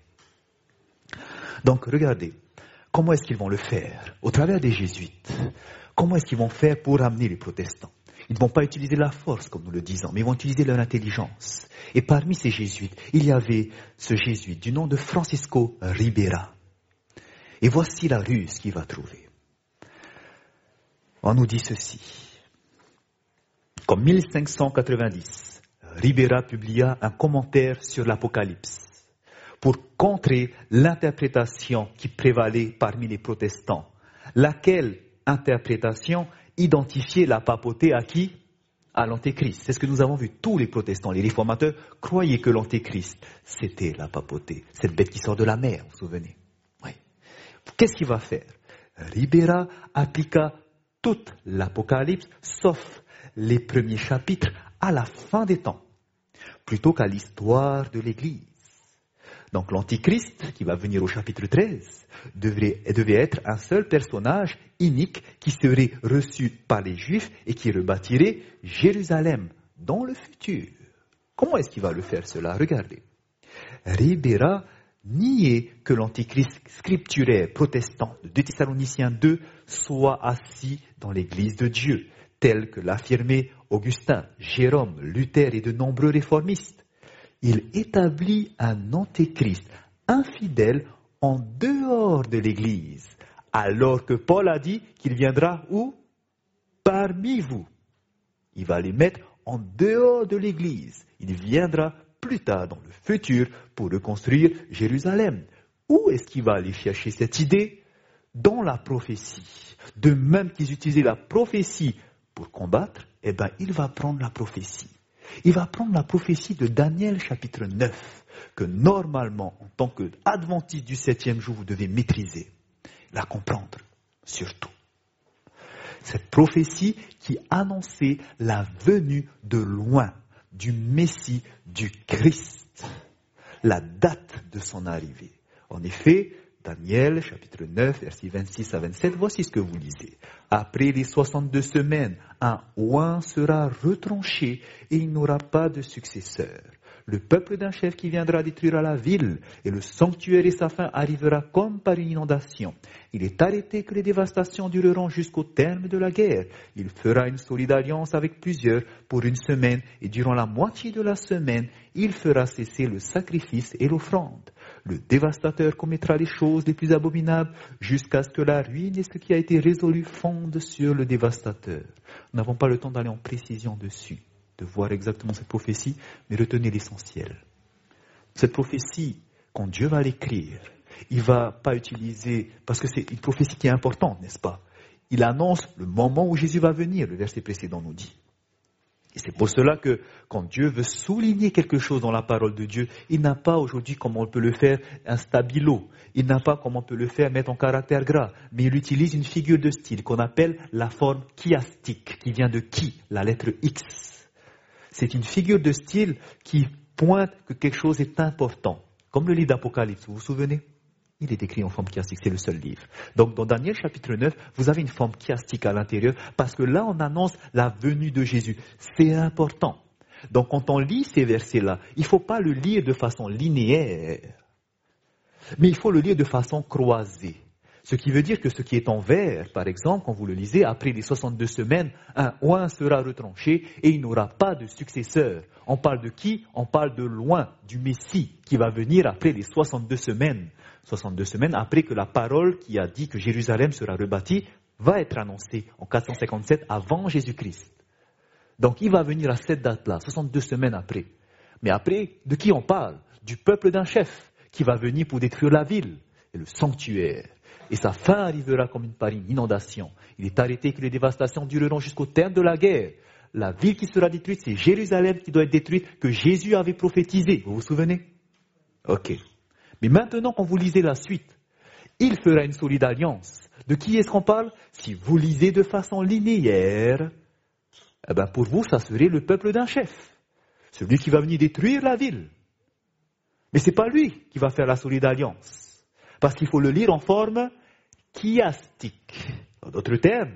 Speaker 1: Donc, regardez, comment est-ce qu'ils vont le faire? Au travers des Jésuites, comment est-ce qu'ils vont faire pour amener les protestants? Ils ne vont pas utiliser la force, comme nous le disons, mais ils vont utiliser leur intelligence. Et parmi ces Jésuites, il y avait ce Jésuite du nom de Francisco Ribera. Et voici la ruse qu'il va trouver. On nous dit ceci. Qu'en 1590, Ribera publia un commentaire sur l'Apocalypse pour contrer l'interprétation qui prévalait parmi les protestants. Laquelle interprétation identifiait la papauté à qui? À l'Antéchrist. C'est ce que nous avons vu. Tous les protestants, les réformateurs, croyaient que l'Antéchrist, c'était la papauté. Cette bête qui sort de la mer, vous vous souvenez? Oui. Qu'est-ce qu'il va faire? Ribera appliqua toute l'Apocalypse, sauf les premiers chapitres, à la fin des temps, plutôt qu'à l'histoire de l'Église. Donc l'Antichrist, qui va venir au chapitre 13, devait être un seul personnage unique qui serait reçu par les Juifs et qui rebâtirait Jérusalem dans le futur. Comment est-ce qu'il va le faire cela? Regardez. Ribera niait que l'Antichrist scripturaire protestant de 2 Thessaloniciens 2 soit assis dans l'Église de Dieu, tel que l'affirmaient Augustin, Jérôme, Luther et de nombreux réformistes. Il établit un antéchrist infidèle en dehors de l'Église, alors que Paul a dit qu'il viendra où? Parmi vous. Il va les mettre en dehors de l'Église. Il viendra plus tard dans le futur pour reconstruire Jérusalem. Où est-ce qu'il va aller chercher cette idée? Dans la prophétie. De même qu'ils utilisaient la prophétie pour combattre, eh bien, il va prendre la prophétie. Il va prendre la prophétie de Daniel chapitre 9, que normalement, en tant qu'adventiste du 7e jour, vous devez maîtriser, la comprendre, surtout. Cette prophétie qui annonçait la venue de loin du Messie, du Christ, la date de son arrivée. En effet, Daniel, chapitre 9, versets 26 à 27, voici ce que vous lisez. Après les 62 semaines, un oint sera retranché et il n'aura pas de successeur. Le peuple d'un chef qui viendra détruire la ville et le sanctuaire et sa fin arrivera comme par une inondation. Il est arrêté que les dévastations dureront jusqu'au terme de la guerre. Il fera une solide alliance avec plusieurs pour une semaine et durant la moitié de la semaine, il fera cesser le sacrifice et l'offrande. Le dévastateur commettra les choses les plus abominables jusqu'à ce que la ruine et ce qui a été résolu fondent sur le dévastateur. Nous n'avons pas le temps d'aller en précision dessus, de voir exactement cette prophétie, mais retenez l'essentiel. Cette prophétie, quand Dieu va l'écrire, il ne va pas utiliser, parce que c'est une prophétie qui est importante, n'est-ce pas? Il annonce le moment où Jésus va venir, le verset précédent nous dit. Et c'est pour cela que quand Dieu veut souligner quelque chose dans la parole de Dieu, il n'a pas aujourd'hui, comme on peut le faire, un stabilo. Il n'a pas, comme on peut le faire, mettre en caractère gras. Mais il utilise une figure de style qu'on appelle la forme chiastique, qui vient de qui? La lettre X. C'est une figure de style qui pointe que quelque chose est important. Comme le livre d'Apocalypse, vous vous souvenez? Il est écrit en forme chiastique, c'est le seul livre. Donc dans Daniel chapitre 9, vous avez une forme chiastique à l'intérieur, parce que là on annonce la venue de Jésus. C'est important. Donc quand on lit ces versets-là, il ne faut pas le lire de façon linéaire, mais il faut le lire de façon croisée. Ce qui veut dire que ce qui est en vert, par exemple, quand vous le lisez, après les 62 semaines, un oint sera retranché et il n'aura pas de successeur. On parle de qui? On parle de loin, du Messie, qui va venir après les 62 semaines. 62 semaines après que la parole qui a dit que Jérusalem sera rebâtie va être annoncée en 457 avant Jésus-Christ. Donc il va venir à cette date-là, 62 semaines après. Mais après, de qui on parle? Du peuple d'un chef qui va venir pour détruire la ville et le sanctuaire. Et sa fin arrivera comme une inondation. Il est arrêté que les dévastations dureront jusqu'au terme de la guerre. La ville qui sera détruite, c'est Jérusalem qui doit être détruite, que Jésus avait prophétisé. Vous vous souvenez? Ok. Mais maintenant, quand vous lisez la suite, il fera une solide alliance. De qui est-ce qu'on parle? Si vous lisez de façon linéaire, eh ben pour vous, ça serait le peuple d'un chef. Celui qui va venir détruire la ville. Mais ce n'est pas lui qui va faire la solide alliance. Parce qu'il faut le lire en forme chiastique. En d'autres termes,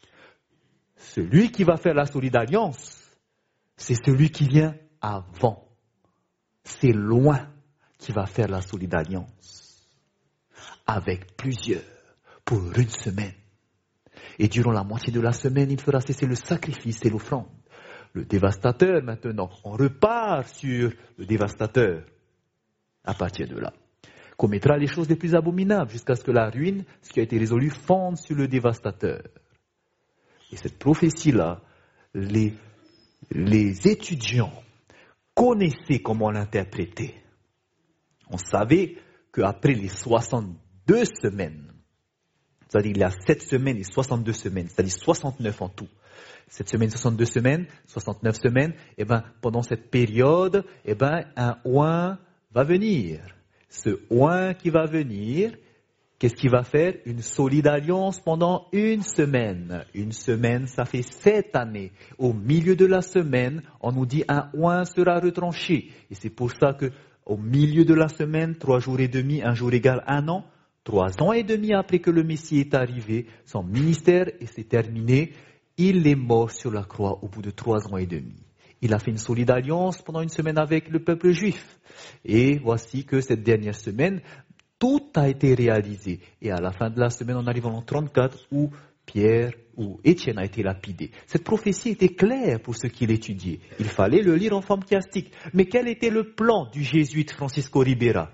Speaker 1: celui qui va faire la solide alliance, c'est celui qui vient avant. C'est loin qui va faire la solide alliance. Avec plusieurs, pour une semaine. Et durant la moitié de la semaine, il fera cesser le sacrifice et l'offrande. Le dévastateur maintenant, on repart sur le dévastateur. À partir de là, commettra les choses les plus abominables jusqu'à ce que la ruine, ce qui a été résolu, fonde sur le dévastateur. Et cette prophétie-là, les étudiants connaissaient comment l'interpréter. On savait qu'après les 62 semaines, c'est-à-dire il y a 7 semaines et 62 semaines, c'est-à-dire 69 en tout. 7 semaines, 62 semaines, 69 semaines, et ben pendant cette période, un oint va venir. Ce oint qui va venir, qu'est-ce qu'il va faire? Une solide alliance pendant une semaine. Une semaine, ça fait 7 années. Au milieu de la semaine, on nous dit un oint sera retranché. Et c'est pour ça que au milieu de la semaine, 3 jours et demi, 1 jour égale 1 an, 3 ans et demi après que le Messie est arrivé, son ministère s'est terminé, il est mort sur la croix au bout de 3 ans et demi. Il a fait une solide alliance pendant une semaine avec le peuple juif. Et voici que cette dernière semaine, tout a été réalisé. Et à la fin de la semaine, on arrive en 34 où Étienne a été lapidé. Cette prophétie était claire pour ceux qui l'étudiaient. Il fallait le lire en forme chiastique. Mais quel était le plan du jésuite Francisco Ribera?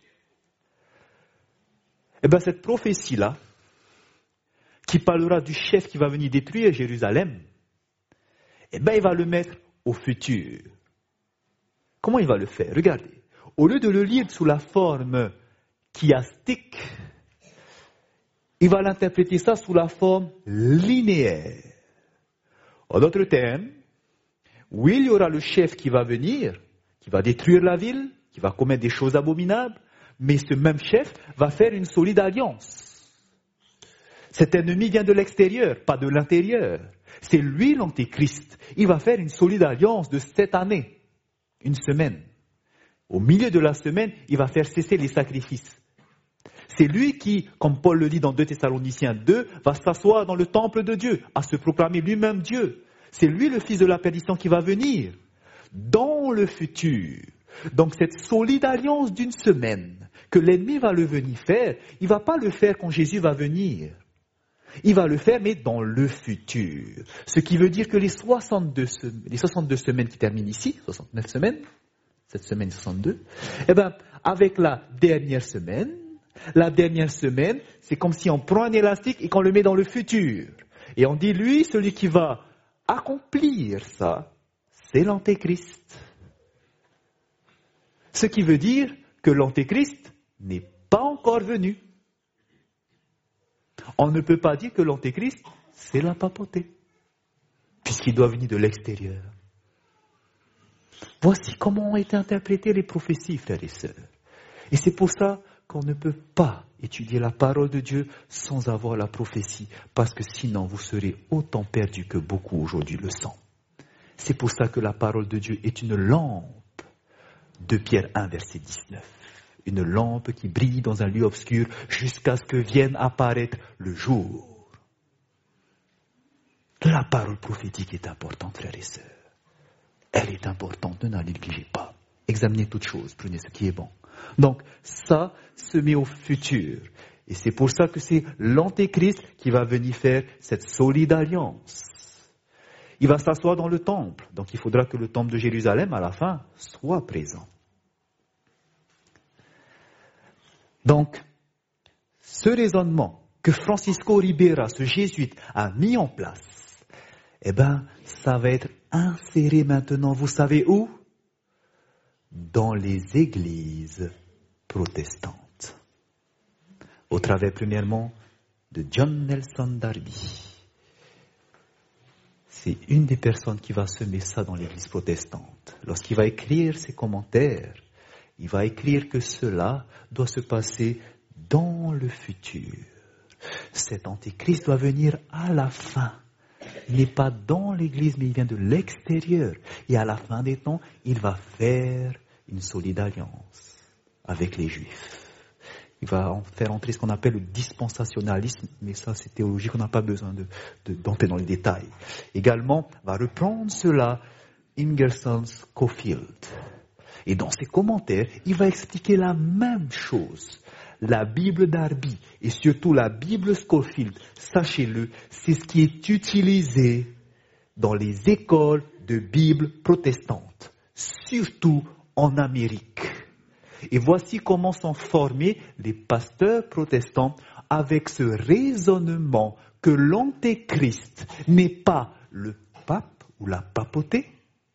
Speaker 1: Eh bien, cette prophétie-là, qui parlera du chef qui va venir détruire Jérusalem, eh bien, il va le mettre au futur. Comment il va le faire? Regardez. Au lieu de le lire sous la forme chiastique, il va l'interpréter ça sous la forme linéaire. En d'autres termes, oui, il y aura le chef qui va venir, qui va détruire la ville, qui va commettre des choses abominables, mais ce même chef va faire une solide alliance. Cet ennemi vient de l'extérieur, pas de l'intérieur. C'est lui l'antéchrist. Il va faire une solide alliance de 7 années, une semaine. Au milieu de la semaine, il va faire cesser les sacrifices. C'est lui qui, comme Paul le dit dans 2 Thessaloniciens 2, va s'asseoir dans le temple de Dieu, à se proclamer lui-même Dieu. C'est lui le fils de la perdition qui va venir dans le futur. Donc cette solide alliance d'une semaine que l'ennemi va le venir faire, il ne va pas le faire quand Jésus va venir. Il va le faire, mais dans le futur. Ce qui veut dire que les 62 semaines qui terminent ici, 69 semaines, cette semaine 62, avec la dernière semaine, c'est comme si on prend un élastique et qu'on le met dans le futur. Et on dit, lui, celui qui va accomplir ça, c'est l'antéchrist. Ce qui veut dire que l'antéchrist n'est pas encore venu. On ne peut pas dire que l'antéchrist, c'est la papauté, puisqu'il doit venir de l'extérieur. Voici comment ont été interprétées les prophéties, frères et sœurs. Et c'est pour ça qu'on ne peut pas étudier la parole de Dieu sans avoir la prophétie, parce que sinon vous serez autant perdus que beaucoup aujourd'hui le sont. C'est pour ça que la parole de Dieu est une lampe. 2 Pierre 1, verset 19. Une lampe qui brille dans un lieu obscur jusqu'à ce que vienne apparaître le jour. La parole prophétique est importante, frères et sœurs. Elle est importante, ne la négligez pas. Examinez toutes choses, prenez ce qui est bon. Donc, ça se met au futur. Et c'est pour ça que c'est l'Antéchrist qui va venir faire cette solide alliance. Il va s'asseoir dans le temple. Donc, il faudra que le temple de Jérusalem, à la fin, soit présent. Donc, ce raisonnement que Francisco Ribera, ce jésuite, a mis en place, ça va être inséré maintenant, vous savez où? Dans les églises protestantes. Au travers, premièrement, de John Nelson Darby. C'est une des personnes qui va semer ça dans l'église protestante. Lorsqu'il va écrire ses commentaires, il va écrire que cela doit se passer dans le futur. Cet antéchrist doit venir à la fin. Il n'est pas dans l'église, mais il vient de l'extérieur. Et à la fin des temps, il va faire une solide alliance avec les Juifs. Il va en faire entrer ce qu'on appelle le dispensationalisme, mais ça c'est théologique, on n'a pas besoin d'entrer dans les détails. Également, va reprendre cela Ingersoll Scofield. Et dans ses commentaires, il va expliquer la même chose. La Bible Darby et surtout la Bible Scofield, sachez-le, c'est ce qui est utilisé dans les écoles de Bible protestantes, surtout en Amérique. Et voici comment sont formés les pasteurs protestants avec ce raisonnement que l'antéchrist n'est pas le pape ou la papauté,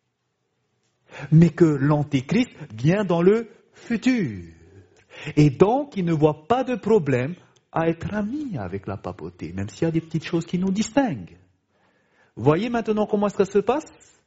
Speaker 1: mais que l'antéchrist vient dans le futur. Et donc, il ne voit pas de problème à être ami avec la papauté, même s'il y a des petites choses qui nous distinguent. Voyez maintenant comment ça se passe?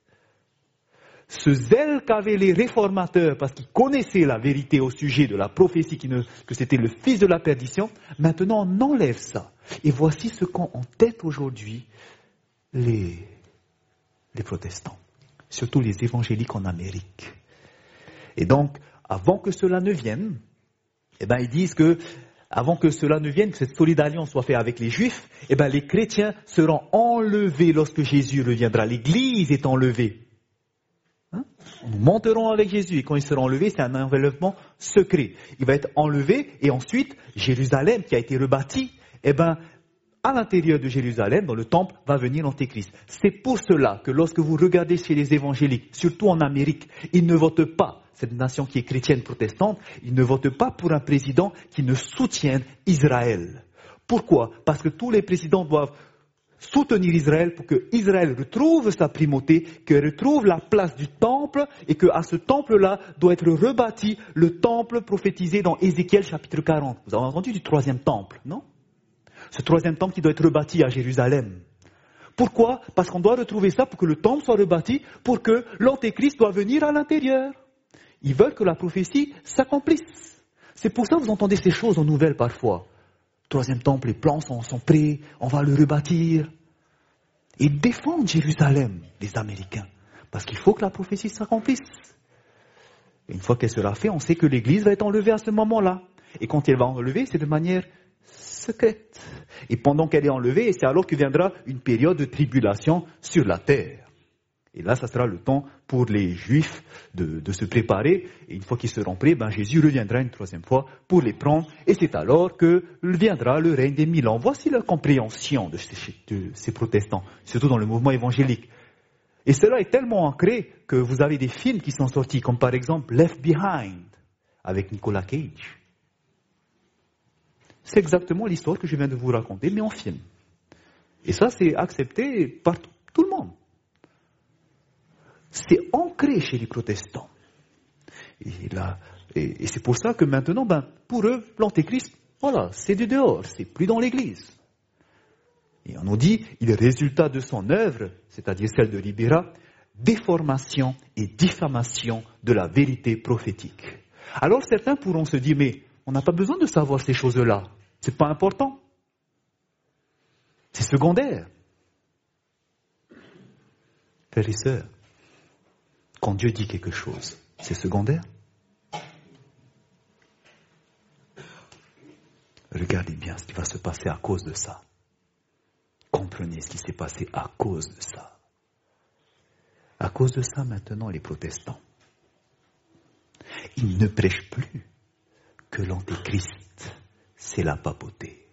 Speaker 1: Ce zèle qu'avaient les réformateurs, parce qu'ils connaissaient la vérité au sujet de la prophétie, que c'était le fils de la perdition, maintenant on enlève ça. Et voici ce qu'ont en tête aujourd'hui les protestants, surtout les évangéliques en Amérique. Et donc, avant que cela ne vienne, ils disent que, avant que cela ne vienne, que cette solide alliance soit faite avec les Juifs, les chrétiens seront enlevés lorsque Jésus reviendra. L'Église est enlevée. Nous monterons avec Jésus et quand il sera enlevé, c'est un enlèvement secret. Il va être enlevé et ensuite, Jérusalem qui a été rebâtie, à l'intérieur de Jérusalem, dans le temple, va venir l'Antéchrist. C'est pour cela que lorsque vous regardez chez les évangéliques, surtout en Amérique, ils ne votent pas, cette nation qui est chrétienne protestante, ils ne votent pas pour un président qui ne soutienne Israël. Pourquoi? Parce que tous les présidents doivent soutenir Israël pour que Israël retrouve sa primauté, qu'elle retrouve la place du temple et qu'à ce temple-là doit être rebâti le temple prophétisé dans Ézéchiel chapitre 40. Vous avez entendu du 3e temple, non? Ce 3e temple qui doit être rebâti à Jérusalem. Pourquoi? Parce qu'on doit retrouver ça pour que le temple soit rebâti, pour que l'Antéchrist doit venir à l'intérieur. Ils veulent que la prophétie s'accomplisse. C'est pour ça que vous entendez ces choses en nouvelles parfois. 3e temple, les plans sont prêts, on va le rebâtir. Ils défendent Jérusalem, les Américains, parce qu'il faut que la prophétie s'accomplisse. Et une fois qu'elle sera faite, on sait que l'Église va être enlevée à ce moment-là. Et quand elle va enlever, c'est de manière secrète. Et pendant qu'elle est enlevée, c'est alors que viendra une période de tribulation sur la terre. Et là, ça sera le temps pour les Juifs de se préparer. Et une fois qu'ils seront prêts, Jésus reviendra une 3e fois pour les prendre. Et c'est alors que viendra le règne des 1000 ans. Voici la compréhension de ces protestants, surtout dans le mouvement évangélique. Et cela est tellement ancré que vous avez des films qui sont sortis, comme par exemple Left Behind, avec Nicolas Cage. C'est exactement l'histoire que je viens de vous raconter, mais en film. Et ça, c'est accepté par tout le monde. C'est ancré chez les protestants. Et c'est pour ça que maintenant, pour eux, l'Antéchrist, voilà, c'est du dehors, c'est plus dans l'Église. Et on nous dit, il est résultat de son œuvre, c'est-à-dire celle de Ribera, déformation et diffamation de la vérité prophétique. Alors certains pourront se dire, mais on n'a pas besoin de savoir ces choses-là, c'est pas important. C'est secondaire. Frères et sœurs, Quand Dieu dit quelque chose, c'est secondaire? Regardez bien ce qui va se passer à cause de ça. Comprenez ce qui s'est passé à cause de ça. À cause de ça, maintenant, les protestants, ils ne prêchent plus que l'antéchrist, c'est la papauté.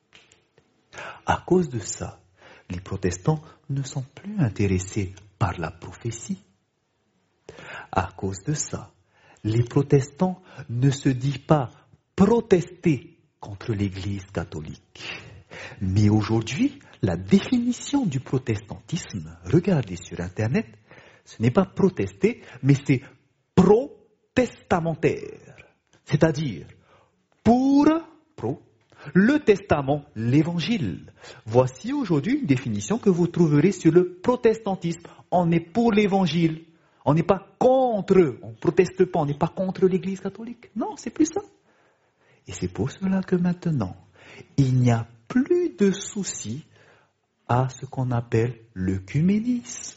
Speaker 1: À cause de ça, les protestants ne sont plus intéressés par la prophétie. À cause de ça, les protestants ne se disent pas protester contre l'Église catholique. Mais aujourd'hui, la définition du protestantisme, regardez sur Internet, ce n'est pas protester, mais c'est protestamentaire. C'est-à-dire, pro, le testament, l'évangile. Voici aujourd'hui une définition que vous trouverez sur le protestantisme. On est pour l'évangile. On n'est pas contre, on ne proteste pas, on n'est pas contre l'Église catholique. Non, c'est plus ça. Et c'est pour cela que maintenant, il n'y a plus de souci à ce qu'on appelle l'œcuménisme.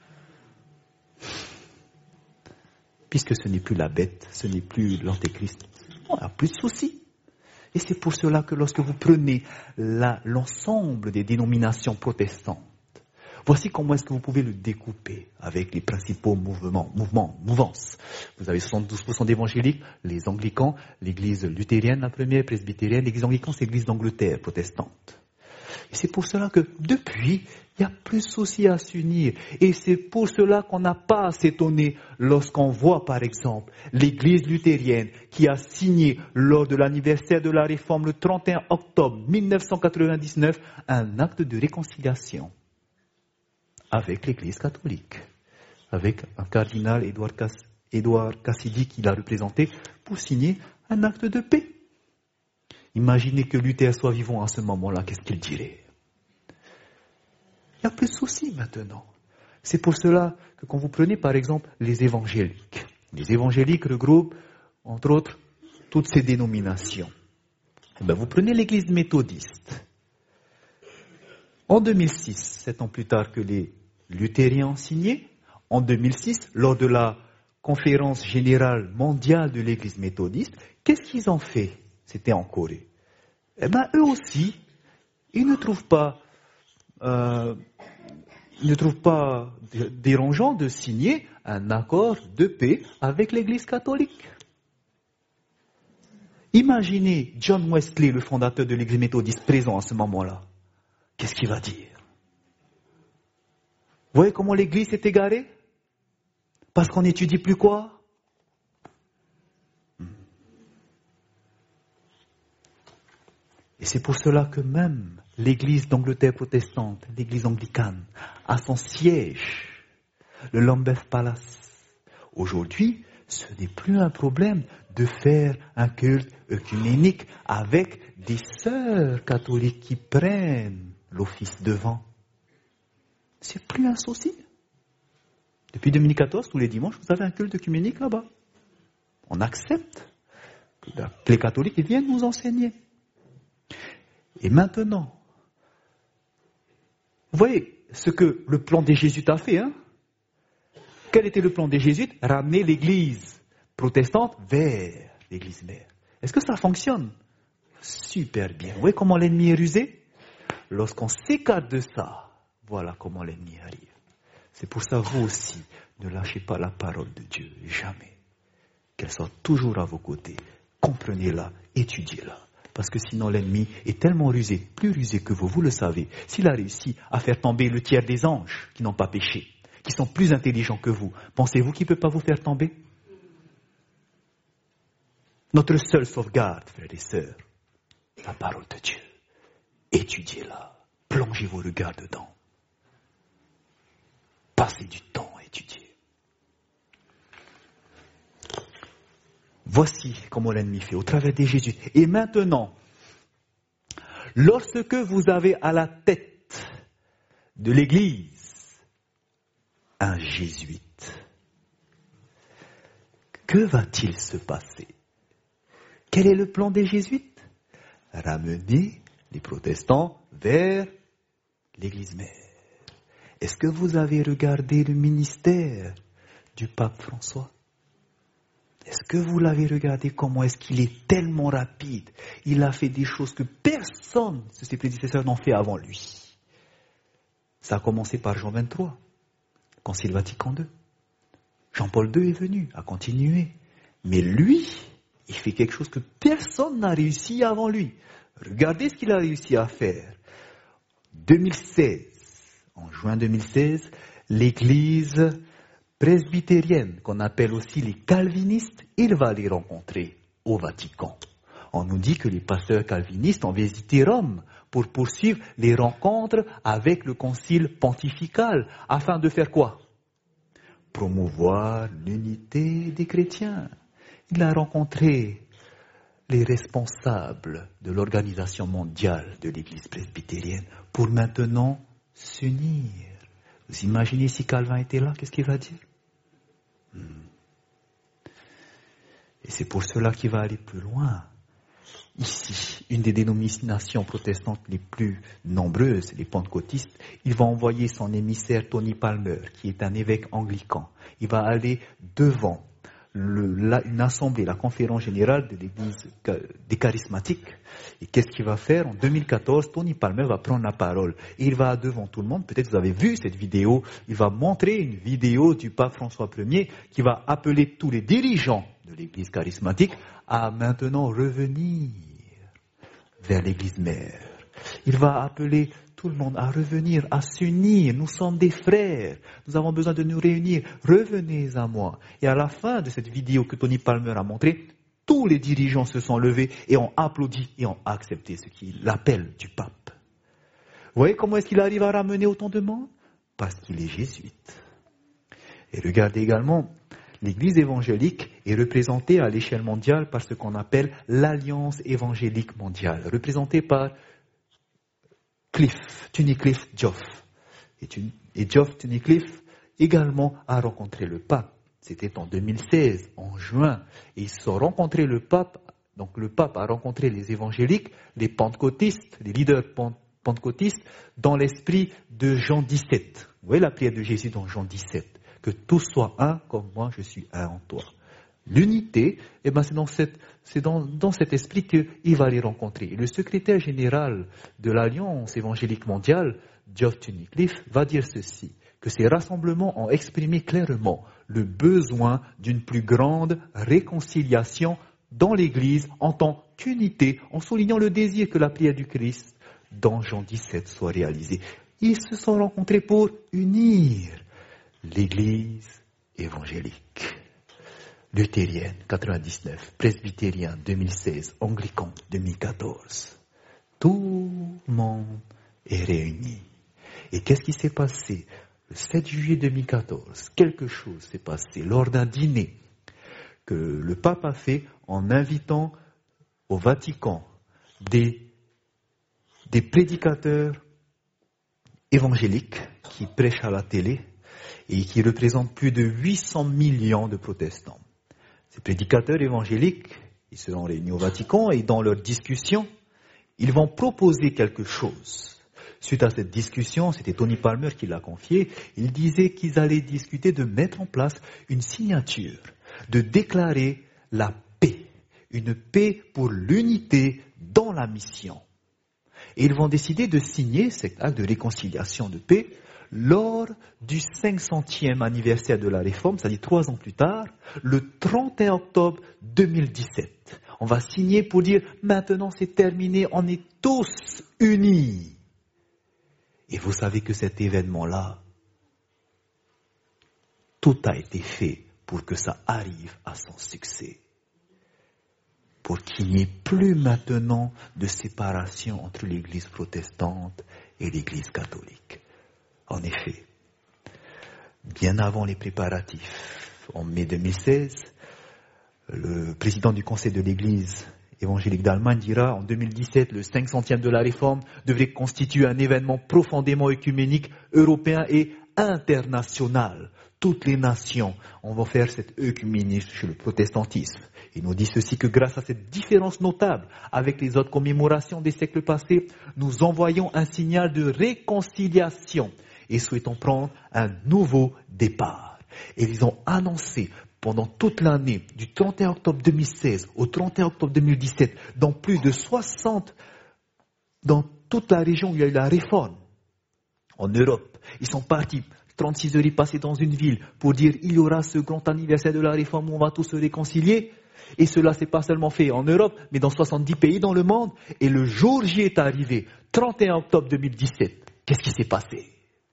Speaker 1: Puisque ce n'est plus la bête, ce n'est plus l'antéchrist, il n'y a plus de souci. Et c'est pour cela que lorsque vous prenez l'ensemble des dénominations protestantes, voici comment est-ce que vous pouvez le découper avec les principaux mouvances. Vous avez 72% d'évangéliques, les anglicans, l'église luthérienne, la première, presbytérienne, l'église anglicane, c'est l'église d'Angleterre, protestante. Et c'est pour cela que depuis, il y a plus de soucis à s'unir. Et c'est pour cela qu'on n'a pas à s'étonner lorsqu'on voit, par exemple, l'église luthérienne qui a signé lors de l'anniversaire de la réforme le 31 octobre 1999 un acte de réconciliation avec l'Église catholique, avec un cardinal Édouard Cassidy qui l'a représenté pour signer un acte de paix. Imaginez que Luther soit vivant à ce moment-là, qu'est-ce qu'il dirait? Il n'y a plus de soucis maintenant. C'est pour cela que quand vous prenez par exemple les évangéliques regroupent entre autres toutes ces dénominations. Vous prenez l'église méthodiste. En 2006, 7 ans plus tard que les luthériens ont signé, en 2006, lors de la conférence générale mondiale de l'église méthodiste, qu'est-ce qu'ils ont fait? C'était en Corée. Eux aussi, ils ne trouvent pas dérangeant de signer un accord de paix avec l'église catholique. Imaginez John Wesley, le fondateur de l'église méthodiste, présent à ce moment-là. Qu'est-ce qu'il va dire? Vous voyez comment l'église s'est égarée? Parce qu'on n'étudie plus quoi? Et c'est pour cela que même l'église d'Angleterre protestante, l'église anglicane, a son siège, le Lambeth Palace. Aujourd'hui, ce n'est plus un problème de faire un culte œcuménique avec des sœurs catholiques qui prennent l'office devant. C'est plus un souci. Depuis 2014, tous les dimanches, vous avez un culte œcuménique là-bas. On accepte que les catholiques ils viennent nous enseigner. Et maintenant, vous voyez ce que le plan des Jésuites a fait, hein? Quel était le plan des Jésuites? Ramener l'église protestante vers l'église mère. Est-ce que ça fonctionne? Super bien. Vous voyez comment l'ennemi est rusé? Lorsqu'on s'écarte de ça, voilà comment l'ennemi arrive. C'est pour ça, vous aussi, ne lâchez pas la parole de Dieu, jamais. Qu'elle soit toujours à vos côtés. Comprenez-la, étudiez-la. Parce que sinon l'ennemi est tellement rusé, plus rusé que vous le savez. S'il a réussi à faire tomber le tiers des anges qui n'ont pas péché, qui sont plus intelligents que vous, pensez-vous qu'il ne peut pas vous faire tomber? Notre seule sauvegarde, frères et sœurs, la parole de Dieu. Étudiez-la, plongez vos regards dedans. Passez du temps à étudier. Voici comment l'ennemi fait au travers des Jésuites. Et maintenant, lorsque vous avez à la tête de l'Église un jésuite, que va-t-il se passer? Quel est le plan des Jésuites? Ramener les protestants vers l'Église mère. Est-ce que vous avez regardé le ministère du pape François? Est-ce que vous l'avez regardé comment est-ce qu'il est tellement rapide? Il a fait des choses que personne de ses prédécesseurs n'ont fait avant lui. Ça a commencé par Jean 23, Concile Vatican II. Jean-Paul II est venu, a continué. Mais lui, il fait quelque chose que personne n'a réussi avant lui. Regardez ce qu'il a réussi à faire. 2016, en juin 2016, l'Église presbytérienne, qu'on appelle aussi les calvinistes, il va les rencontrer au Vatican. On nous dit que les pasteurs calvinistes ont visité Rome pour poursuivre les rencontres avec le concile pontifical, afin de faire quoi? Promouvoir l'unité des chrétiens. Il a rencontré les responsables de l'Organisation mondiale de l'Église presbytérienne pour maintenant s'unir. Vous imaginez si Calvin était là, qu'est-ce qu'il va dire? Et c'est pour cela qu'il va aller plus loin. Ici, une des dénominations protestantes les plus nombreuses, les pentecôtistes, il va envoyer son émissaire Tony Palmer, qui est un évêque anglican. Il va aller devant une assemblée, la conférence générale de l'Église des charismatiques. Et qu'est-ce qu'il va faire? En 2014, Tony Palmer va prendre la parole. Et il va devant tout le monde, peut-être vous avez vu cette vidéo, il va montrer une vidéo du pape François Ier qui va appeler tous les dirigeants de l'Église charismatique à maintenant revenir vers l'Église mère. Il va appeler tout le monde à revenir, à s'unir. Nous sommes des frères. Nous avons besoin de nous réunir. Revenez à moi. Et à la fin de cette vidéo que Tony Palmer a montrée, tous les dirigeants se sont levés et ont applaudi et ont accepté ce qu'il l'appel du pape. Vous voyez comment est-ce qu'il arrive à ramener autant de monde? Parce qu'il est jésuite. Et regardez également, l'Église évangélique est représentée à l'échelle mondiale par ce qu'on appelle l'Alliance évangélique mondiale, représentée par Tunnicliffe Geoff. Et Geoff Tunnicliffe également a rencontré le pape. C'était en 2016, en juin. Et ils se sont rencontrés le pape. Donc le pape a rencontré les évangéliques, les pentecôtistes, les leaders pentecôtistes, dans l'esprit de Jean 17. Vous voyez la prière de Jésus dans Jean 17. Que tous soient un comme moi je suis un en toi. L'unité, c'est dans cet esprit qu'il va les rencontrer. Et le secrétaire général de l'Alliance évangélique mondiale, Geoff Tunnicliffe, va dire ceci, que ces rassemblements ont exprimé clairement le besoin d'une plus grande réconciliation dans l'Église en tant qu'unité, en soulignant le désir que la prière du Christ dans Jean 17 soit réalisée. Ils se sont rencontrés pour unir l'Église évangélique. Luthérienne, 99, presbytérien, 2016, anglican, 2014. Tout le monde est réuni. Et qu'est-ce qui s'est passé? Le 7 juillet 2014, quelque chose s'est passé lors d'un dîner que le pape a fait en invitant au Vatican des prédicateurs évangéliques qui prêchent à la télé et qui représentent plus de 800 millions de protestants. Ces prédicateurs évangéliques, ils seront réunis au Vatican et dans leur discussion, ils vont proposer quelque chose. Suite à cette discussion, c'était Tony Palmer qui l'a confié, il disait qu'ils allaient discuter de mettre en place une signature, de déclarer la paix, une paix pour l'unité dans la mission. Et ils vont décider de signer cet acte de réconciliation de paix lors du 500e anniversaire de la Réforme, c'est-à-dire 3 ans plus tard, le 31 octobre 2017. On va signer pour dire, maintenant c'est terminé, on est tous unis. Et vous savez que cet événement-là, tout a été fait pour que ça arrive à son succès. Pour qu'il n'y ait plus maintenant de séparation entre l'Église protestante et l'Église catholique. En effet, bien avant les préparatifs, en mai 2016, le président du Conseil de l'Église évangélique d'Allemagne dira en 2017, le 500e de la Réforme devrait constituer un événement profondément œcuménique, européen et international. Toutes les nations, on va faire cet œcuménisme chez le protestantisme. Il nous dit ceci, que grâce à cette différence notable avec les autres commémorations des siècles passés, nous envoyons un signal de réconciliation et souhaitons prendre un nouveau départ. Et ils ont annoncé pendant toute l'année, du 31 octobre 2016 au 31 octobre 2017, dans plus de 60, dans toute la région où il y a eu la réforme, en Europe, ils sont partis, 36 heures y passées dans une ville pour dire il y aura ce grand anniversaire de la réforme où on va tous se réconcilier. Et cela s'est pas seulement fait en Europe, mais dans 70 pays dans le monde. Et le jour J est arrivé, 31 octobre 2017. Qu'est-ce qui s'est passé?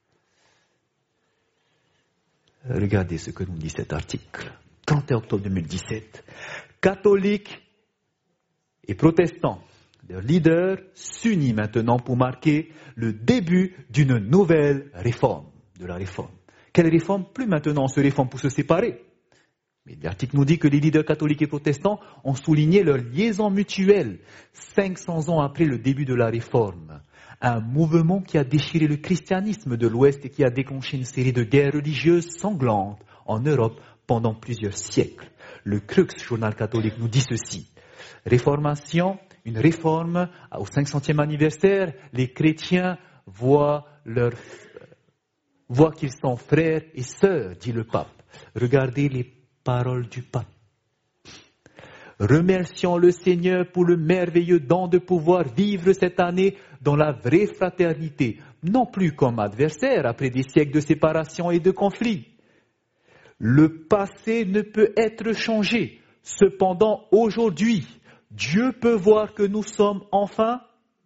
Speaker 1: Regardez ce que nous dit cet article. 31 octobre 2017. Catholiques et protestants, leurs leaders s'unissent maintenant pour marquer le début d'une nouvelle réforme, de la réforme. Quelle réforme? Plus maintenant on se réforme pour se séparer. Mais l'article nous dit que les leaders catholiques et protestants ont souligné leur liaison mutuelle 500 ans après le début de la réforme. Un mouvement qui a déchiré le christianisme de l'Ouest et qui a déclenché une série de guerres religieuses sanglantes en Europe pendant plusieurs siècles. Le Crux, journal catholique, nous dit ceci. Réformation, une réforme au 500e anniversaire, les chrétiens voient qu'ils sont frères et sœurs, dit le pape. Regardez les paroles du pape. Remercions le Seigneur pour le merveilleux don de pouvoir vivre cette année dans la vraie fraternité, non plus comme adversaires après des siècles de séparation et de conflits. Le passé ne peut être changé. Cependant, aujourd'hui, Dieu peut voir que nous sommes enfin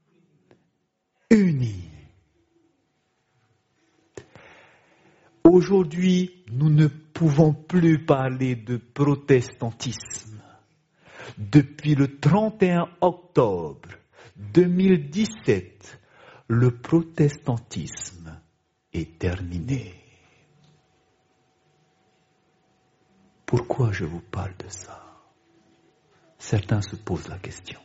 Speaker 1: unis. Aujourd'hui, nous ne pouvons plus parler de protestantisme. Depuis le 31 octobre 2017, le protestantisme est terminé. Pourquoi je vous parle de ça? Certains se posent la question.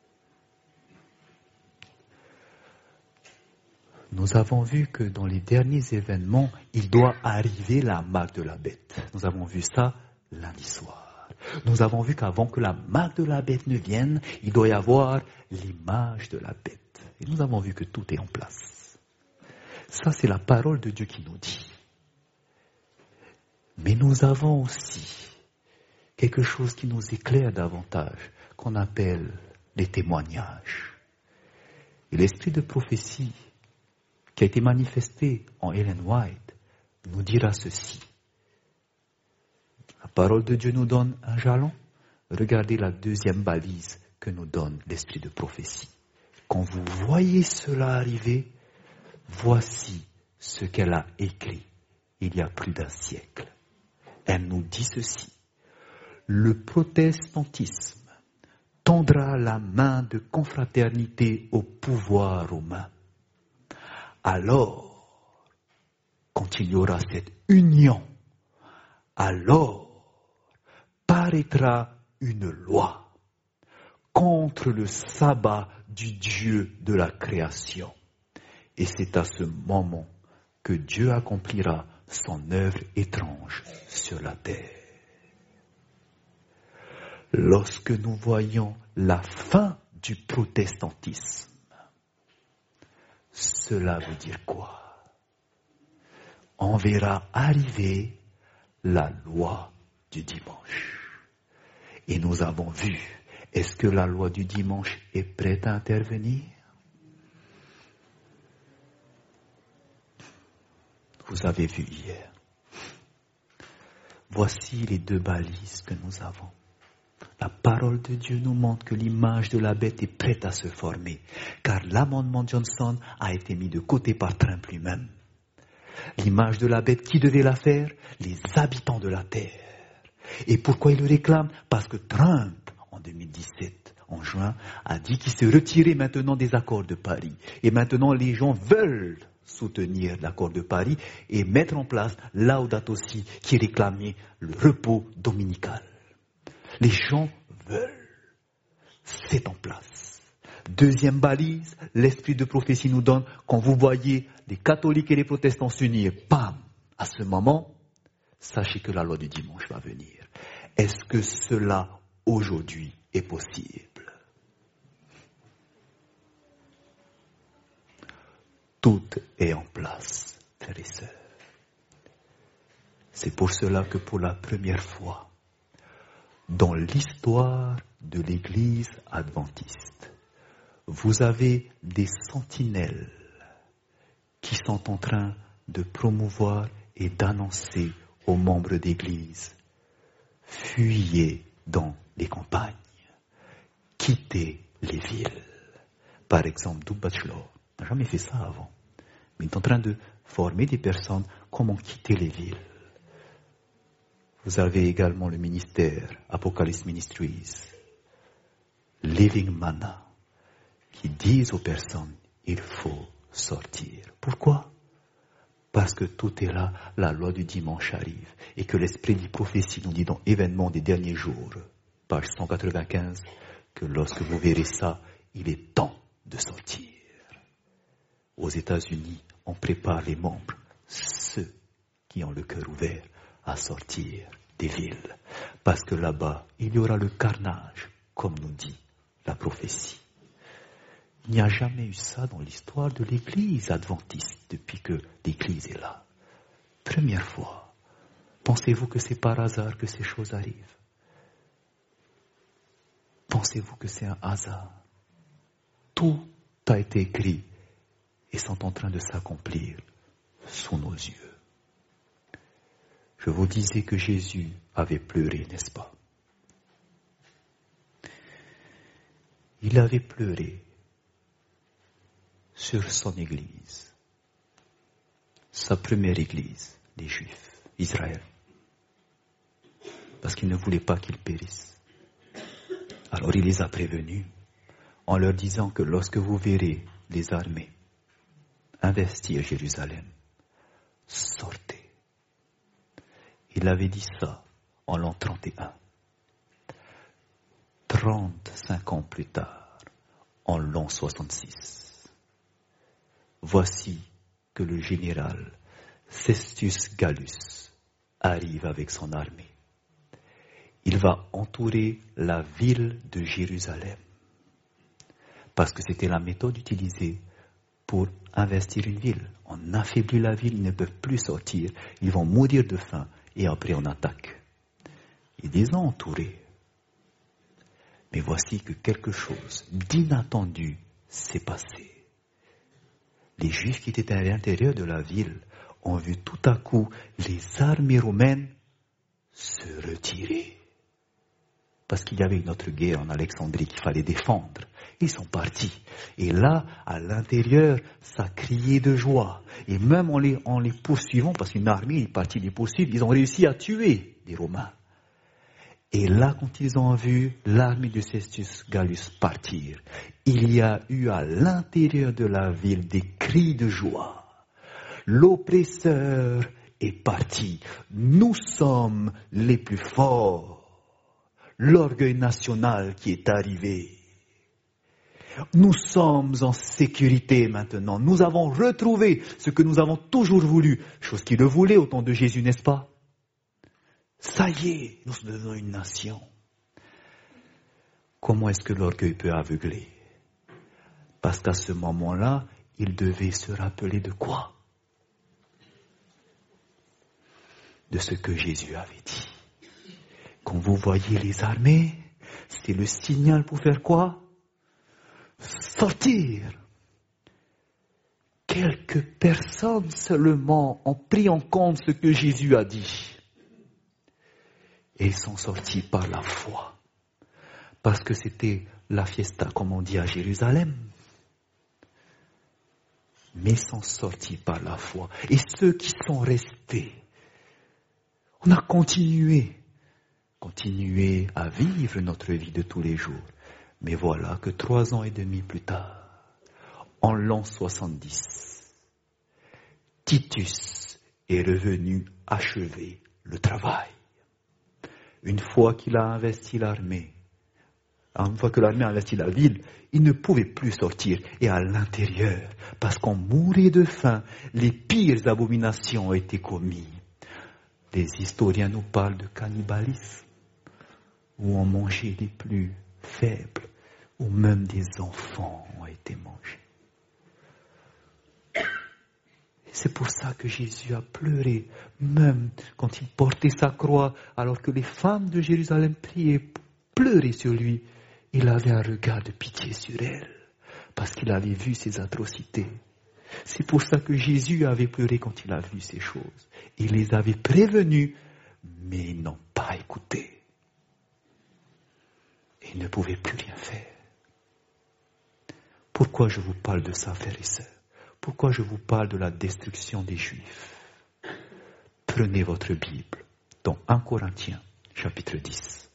Speaker 1: Nous avons vu que dans les derniers événements, il doit arriver la marque de la bête. Nous avons vu ça lundi soir. Nous avons vu qu'avant que la marque de la bête ne vienne, il doit y avoir l'image de la bête. Et nous avons vu que tout est en place. Ça, c'est la parole de Dieu qui nous dit. Mais nous avons aussi quelque chose qui nous éclaire davantage, qu'on appelle les témoignages. Et l'esprit de prophétie qui a été manifesté en Ellen White nous dira ceci. La parole de Dieu nous donne un jalon. Regardez la deuxième balise que nous donne l'esprit de prophétie. Quand vous voyez cela arriver, voici ce qu'elle a écrit il y a plus d'un siècle. Elle nous dit ceci. Le protestantisme tendra la main de confraternité au pouvoir romain. Alors, quand il y aura cette union, alors paraîtra une loi contre le sabbat du Dieu de la création. Et c'est à ce moment que Dieu accomplira son œuvre étrange sur la terre. Lorsque nous voyons la fin du protestantisme, cela veut dire quoi? On verra arriver la loi du dimanche. Et nous avons vu, est-ce que la loi du dimanche est prête à intervenir? Vous avez vu hier. Voici les deux balises que nous avons. La parole de Dieu nous montre que l'image de la bête est prête à se former, car l'amendement Johnson a été mis de côté par Trump lui-même. L'image de la bête, qui devait la faire? Les habitants de la terre. Et pourquoi il le réclame? Parce que Trump, en 2017, en juin, a dit qu'il se retirait maintenant des accords de Paris. Et maintenant, les gens veulent soutenir l'accord de Paris et mettre en place Laudato Si, qui réclamait le repos dominical. Les gens veulent. C'est en place. Deuxième balise, l'esprit de prophétie nous donne, quand vous voyez les catholiques et les protestants s'unir, bam, à ce moment, sachez que la loi du dimanche va venir. Est-ce que cela, aujourd'hui, est possible? Tout est en place, frères et sœurs. C'est pour cela que pour la première fois, dans l'histoire de l'Église adventiste, vous avez des sentinelles qui sont en train de promouvoir et d'annoncer aux membres d'Église: fuyez dans les campagnes, quittez les villes. Par exemple, Doug Batchelor n'a jamais fait ça avant, mais il est en train de former des personnes comment quitter les villes. Vous avez également le ministère Apocalypse Ministries, Living Manna, qui disent aux personnes: il faut sortir. Pourquoi? Parce que tout est là, la loi du dimanche arrive, et que l'esprit de prophétie nous dit dans Événements des derniers jours, page 195, que lorsque vous verrez ça, il est temps de sortir. Aux États-Unis, on prépare les membres, ceux qui ont le cœur ouvert, à sortir des villes. Parce que là-bas, il y aura le carnage, comme nous dit la prophétie. Il n'y a jamais eu ça dans l'histoire de l'Église adventiste depuis que l'Église est là. Première fois. Pensez-vous que c'est par hasard que ces choses arrivent? Pensez-vous que c'est un hasard? Tout a été écrit et sont en train de s'accomplir sous nos yeux. Je vous disais que Jésus avait pleuré, n'est-ce pas? Il avait pleuré sur son Église, sa première Église, les Juifs, Israël, parce qu'il ne voulait pas qu'ils périssent. Alors il les a prévenus en leur disant que lorsque vous verrez les armées investir Jérusalem, sortez. Il avait dit ça en l'an 31. 35 ans plus tard, en l'an 66. Voici que le général Cestius Gallus arrive avec son armée. Il va entourer la ville de Jérusalem. Parce que c'était la méthode utilisée pour investir une ville. On affaiblit la ville, ils ne peuvent plus sortir, ils vont mourir de faim et après on attaque. Ils les ont entourés. Mais voici que quelque chose d'inattendu s'est passé. Les Juifs qui étaient à l'intérieur de la ville ont vu tout à coup les armées romaines se retirer. Parce qu'il y avait une autre guerre en Alexandrie qu'il fallait défendre. Ils sont partis. Et là, à l'intérieur, ça criait de joie. Et même en les poursuivant, parce qu'une armée est partie les poursuivre, ils ont réussi à tuer les Romains. Et là, quand ils ont vu l'armée de Cestius Gallus partir, il y a eu à l'intérieur de la ville des cris de joie. L'oppresseur est parti. Nous sommes les plus forts. L'orgueil national qui est arrivé. Nous sommes en sécurité maintenant. Nous avons retrouvé ce que nous avons toujours voulu. Chose qu'il le voulait au temps de Jésus, n'est-ce pas? Ça y est, nous devenons une nation. Comment est-ce que l'orgueil peut aveugler? Parce qu'à ce moment-là, il devait se rappeler de quoi? De ce que Jésus avait dit. Quand vous voyez les armées, c'est le signal pour faire quoi? Sortir. Quelques personnes seulement ont pris en compte ce que Jésus a dit. Et ils sont sortis par la foi. Parce que c'était la fiesta, comme on dit à Jérusalem. Mais ils sont sortis par la foi. Et ceux qui sont restés, on a continué à vivre notre vie de tous les jours. Mais voilà que 3 ans et demi plus tard, en l'an 70, Titus est revenu achever le travail. Une fois qu'il a investi l'armée, une fois que l'armée a investi la ville, il ne pouvait plus sortir. Et à l'intérieur, parce qu'on mourait de faim, les pires abominations ont été commises. Les historiens nous parlent de cannibalisme, où on mangeait les plus faibles, où même des enfants ont été mangés. C'est pour ça que Jésus a pleuré, même quand il portait sa croix, alors que les femmes de Jérusalem priaient, pleuraient sur lui. Il avait un regard de pitié sur elles, parce qu'il avait vu ces atrocités. C'est pour ça que Jésus avait pleuré quand il a vu ces choses. Il les avait prévenus, mais ils n'ont pas écouté. Ils ne pouvaient plus rien faire. Pourquoi je vous parle de ça, frères et sœurs? Pourquoi je vous parle de la destruction des Juifs? Prenez votre Bible dans 1 Corinthiens, chapitre 10.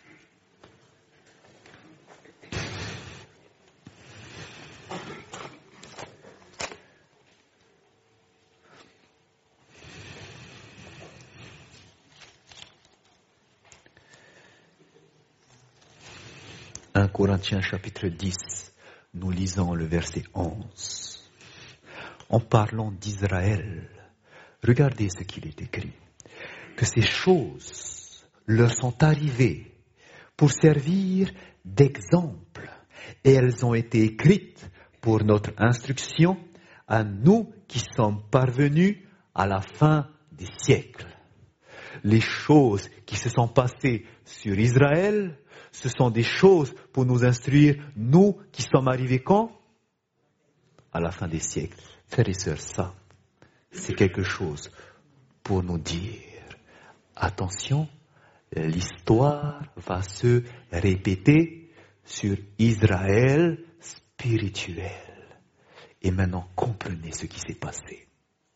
Speaker 1: « 1 Corinthiens chapitre 10, nous lisons le verset 11. En parlant d'Israël, regardez ce qu'il est écrit. Que ces choses leur sont arrivées pour servir d'exemple et elles ont été écrites pour notre instruction à nous qui sommes parvenus à la fin des siècles. Les choses qui se sont passées sur Israël, ce sont des choses pour nous instruire, nous qui sommes arrivés quand? À la fin des siècles. Frères et sœurs, ça, c'est quelque chose pour nous dire, attention, l'histoire va se répéter sur Israël spirituel. Et maintenant, comprenez ce qui s'est passé.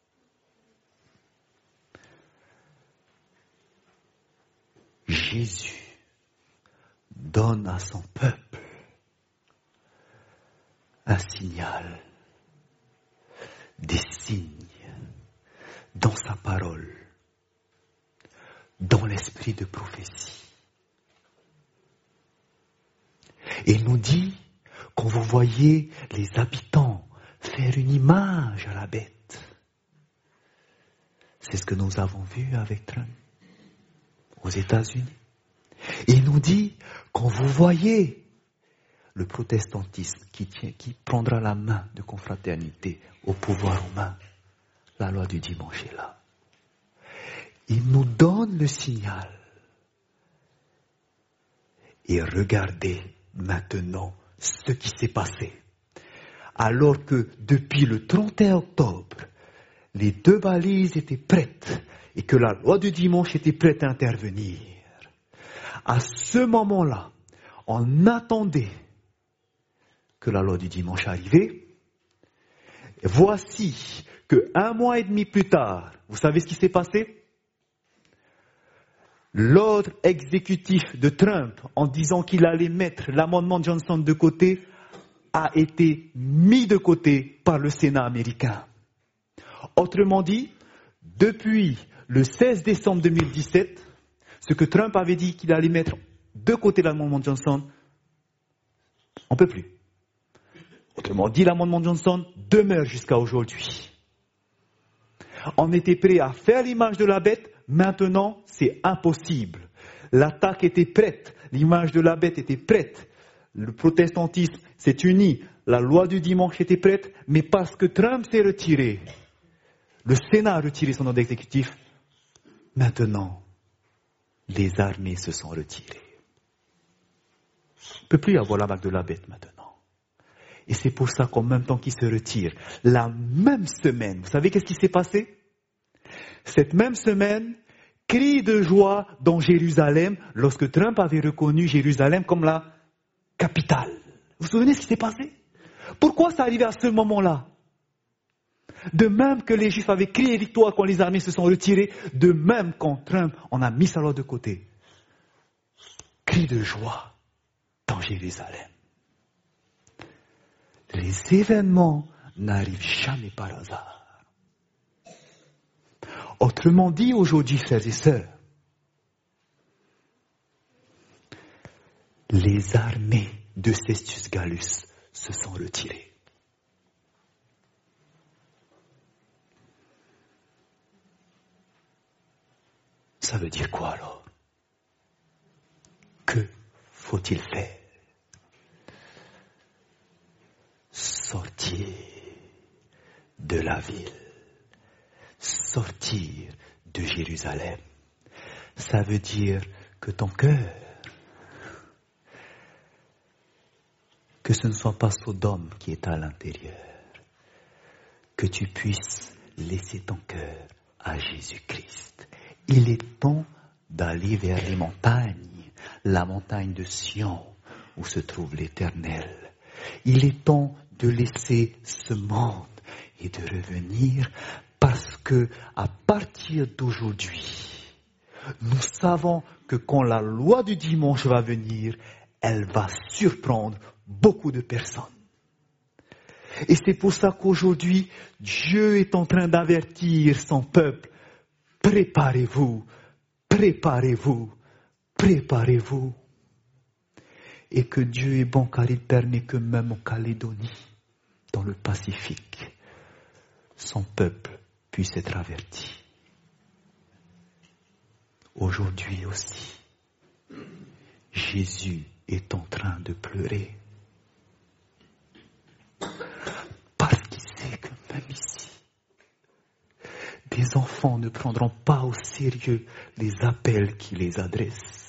Speaker 1: Jésus donne à son peuple un signal, des signes dans sa parole, dans l'esprit de prophétie. Et il nous dit, quand vous voyez les habitants faire une image à la bête, c'est ce que nous avons vu avec Trump aux États-Unis. Et il nous dit, quand vous voyez le protestantisme qui prendra la main de confraternité au pouvoir romain, la loi du dimanche est là. Il nous donne le signal. Et regardez maintenant ce qui s'est passé. Alors que depuis le 31 octobre, les 2 balises étaient prêtes et que la loi du dimanche était prête à intervenir. À ce moment-là, on attendait que la loi du dimanche arrivait. Voici que 1 mois et demi plus tard, vous savez ce qui s'est passé? L'ordre exécutif de Trump, en disant qu'il allait mettre l'amendement Johnson de côté, a été mis de côté par le Sénat américain. Autrement dit, depuis le 16 décembre 2017, ce que Trump avait dit qu'il allait mettre de côté l'amendement Johnson, on ne peut plus. Autrement dit, l'amendement Johnson demeure jusqu'à aujourd'hui. On était prêt à faire l'image de la bête, maintenant c'est impossible. L'attaque était prête, l'image de la bête était prête. Le protestantisme s'est uni, la loi du dimanche était prête, mais parce que Trump s'est retiré, le Sénat a retiré son ordre exécutif, maintenant les armées se sont retirées. Il ne peut plus y avoir la marque de la bête maintenant. Et c'est pour ça qu'en même temps qu'il se retire, la même semaine, vous savez qu'est-ce qui s'est passé? Cette même semaine, cri de joie dans Jérusalem, lorsque Trump avait reconnu Jérusalem comme la capitale. Vous vous souvenez ce qui s'est passé? Pourquoi ça arrivait à ce moment-là? De même que les Juifs avaient crié victoire quand les armées se sont retirées, de même quand Trump en a mis sa loi de côté. Cri de joie dans Jérusalem. Les événements n'arrivent jamais par hasard. Autrement dit, aujourd'hui, frères et sœurs, les armées de Cestius Gallus se sont retirées. Ça veut dire quoi alors? Que faut-il faire? Sortir de la ville sortir de Jérusalem. Ça veut dire que ton cœur, que ce ne soit pas Sodome qui est à l'intérieur, que tu puisses laisser ton cœur à Jésus-Christ. Il est temps d'aller vers les montagnes, la montagne de Sion où se trouve l'Éternel. Il est temps de laisser ce monde et de revenir parce que à partir d'aujourd'hui, nous savons que quand la loi du dimanche va venir, elle va surprendre beaucoup de personnes. Et c'est pour ça qu'aujourd'hui, Dieu est en train d'avertir son peuple. Préparez-vous, préparez-vous, préparez-vous. Et que Dieu est bon car il permet que même en Calédonie, dans le Pacifique, son peuple puisse être averti. Aujourd'hui aussi, Jésus est en train de pleurer. Parce qu'il sait que même ici, des enfants ne prendront pas au sérieux les appels qu'il les adresse.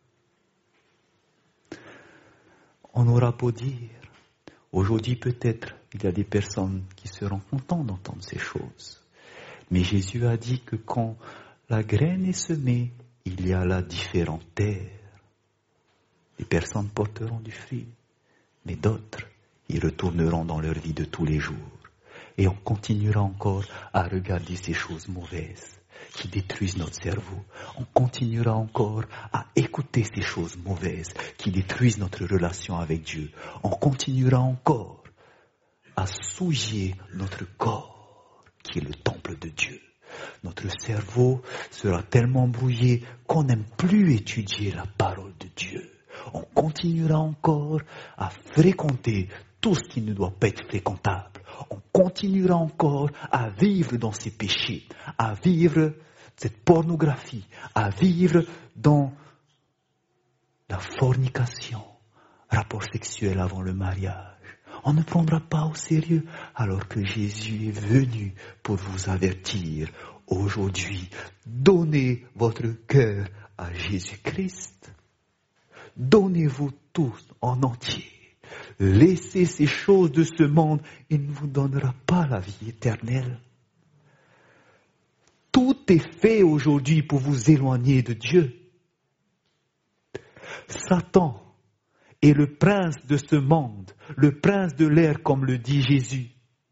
Speaker 1: On aura beau dire, aujourd'hui peut-être, il y a des personnes qui seront contentes d'entendre ces choses. Mais Jésus a dit que quand la graine est semée, il y a là différentes terres. Les personnes porteront du fruit, mais d'autres, ils retourneront dans leur vie de tous les jours. Et on continuera encore à regarder ces choses mauvaises qui détruisent notre cerveau. On continuera encore à écouter ces choses mauvaises qui détruisent notre relation avec Dieu. On continuera encore à souiller notre corps qui est le temple de Dieu. Notre cerveau sera tellement brouillé qu'on n'aime plus étudier la parole de Dieu. On continuera encore à fréquenter tout ce qui ne doit pas être fréquentable. On continuera encore à vivre dans ces péchés, à vivre cette pornographie, à vivre dans la fornication, rapport sexuel avant le mariage. On ne prendra pas au sérieux alors que Jésus est venu pour vous avertir. Aujourd'hui, donnez votre cœur à Jésus-Christ. Donnez-vous tous en entier. Laissez ces choses de ce monde, il ne vous donnera pas la vie éternelle. Tout est fait aujourd'hui pour vous éloigner de Dieu. Satan est le prince de ce monde, le prince de l'air, comme le dit Jésus.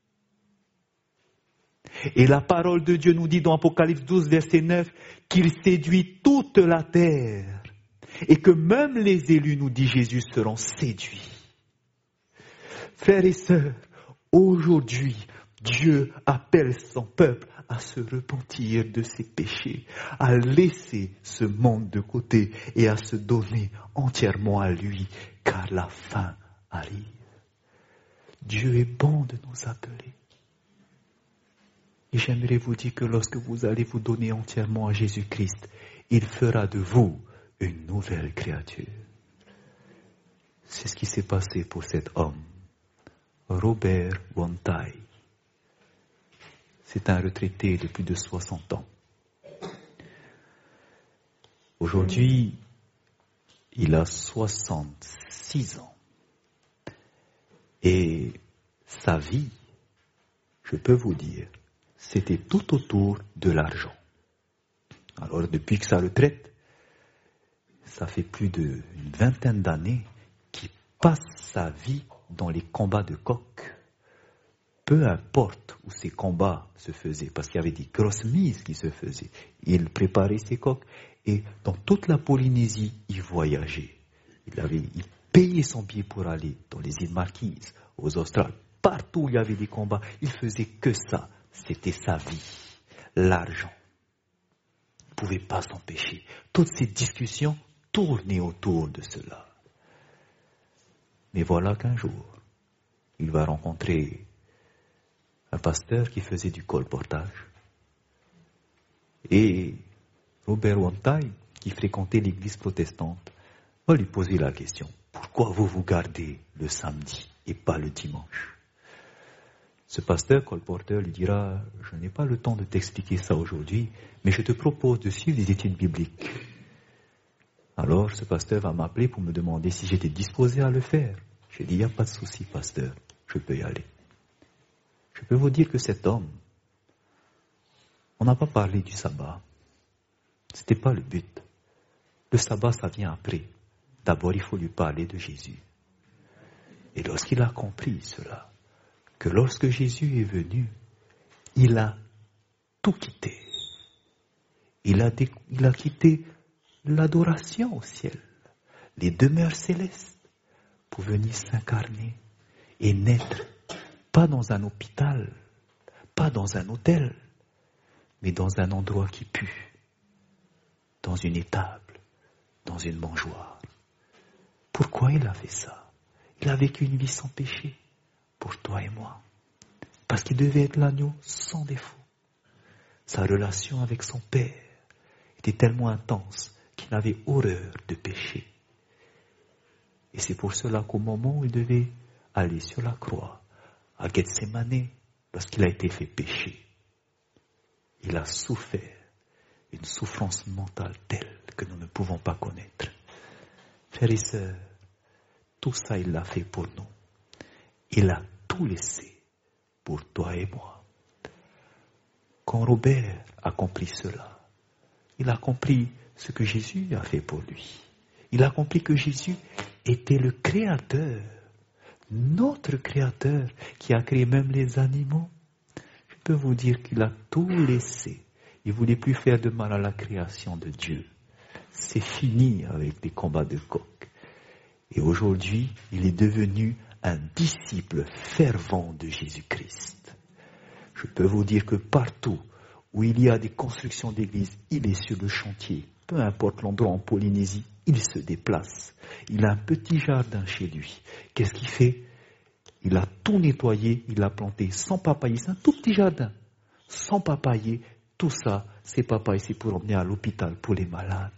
Speaker 1: Et la parole de Dieu nous dit dans Apocalypse 12, verset 9, qu'il séduit toute la terre. Et que même les élus, nous dit Jésus, seront séduits. Frères et sœurs, aujourd'hui, Dieu appelle son peuple à se repentir de ses péchés, à laisser ce monde de côté et à se donner entièrement à lui, car la fin arrive. Dieu est bon de nous appeler. Et j'aimerais vous dire que lorsque vous allez vous donner entièrement à Jésus-Christ, il fera de vous une nouvelle créature. C'est ce qui s'est passé pour cet homme, Robert Wantai. C'est un retraité de plus de 60 ans. Aujourd'hui, il a 66 ans. Et sa vie, je peux vous dire, c'était tout autour de l'argent. Alors depuis que sa retraite, ça fait plus d'une vingtaine d'années qu'il passe sa vie dans les combats de coqs. Peu importe où ces combats se faisaient, parce qu'il y avait des grosses mises qui se faisaient. Il préparait ses coqs et dans toute la Polynésie, il voyageait. Il payait son billet pour aller dans les îles Marquises, aux Australes. Partout où il y avait des combats, il faisait que ça. C'était sa vie, l'argent. Il ne pouvait pas s'empêcher. Toutes ces discussions tournaient autour de cela. Mais voilà qu'un jour, il va rencontrer un pasteur qui faisait du colportage. Et Robert Wantai, qui fréquentait l'église protestante, va lui poser la question. Pourquoi vous vous gardez le samedi et pas le dimanche? Ce pasteur colporteur lui dira, je n'ai pas le temps de t'expliquer ça aujourd'hui, mais je te propose de suivre des études bibliques. Alors ce pasteur va m'appeler pour me demander si j'étais disposé à le faire. J'ai dit, il n'y a pas de souci, pasteur, je peux y aller. Je peux vous dire que cet homme, on n'a pas parlé du sabbat. Ce n'était pas le but. Le sabbat, ça vient après. D'abord, il faut lui parler de Jésus. Et lorsqu'il a compris cela, que lorsque Jésus est venu, il a tout quitté. Il a quitté l'adoration au ciel, les demeures célestes, pour venir s'incarner et naître, pas dans un hôpital, pas dans un hôtel, mais dans un endroit qui pue, dans une étable, dans une mangeoire. Pourquoi il a fait ça? Il a vécu une vie sans péché, pour toi et moi. Parce qu'il devait être l'agneau sans défaut. Sa relation avec son Père était tellement intense qu'il avait horreur de péché. Et c'est pour cela qu'au moment où il devait aller sur la croix, à Gethsémane, lorsqu'il a été fait pécher, il a souffert une souffrance mentale telle que nous ne pouvons pas connaître. Frères et sœurs, tout ça il l'a fait pour nous. Il a tout laissé pour toi et moi. Quand Robert a compris cela, il a compris ce que Jésus a fait pour lui. Il a compris que Jésus était le Créateur, notre Créateur, qui a créé même les animaux. Je peux vous dire qu'il a tout laissé. Il ne voulait plus faire de mal à la création de Dieu. C'est fini avec les combats de coq. Et aujourd'hui, il est devenu un disciple fervent de Jésus-Christ. Je peux vous dire que partout où il y a des constructions d'églises, il est sur le chantier. Peu importe l'endroit en Polynésie, il se déplace. Il a un petit jardin chez lui. Qu'est-ce qu'il fait? Il a tout nettoyé, il a planté 100 papayers. C'est un tout petit jardin. 100 papayers, tout ça, ces papayers, c'est pour emmener à l'hôpital pour les malades.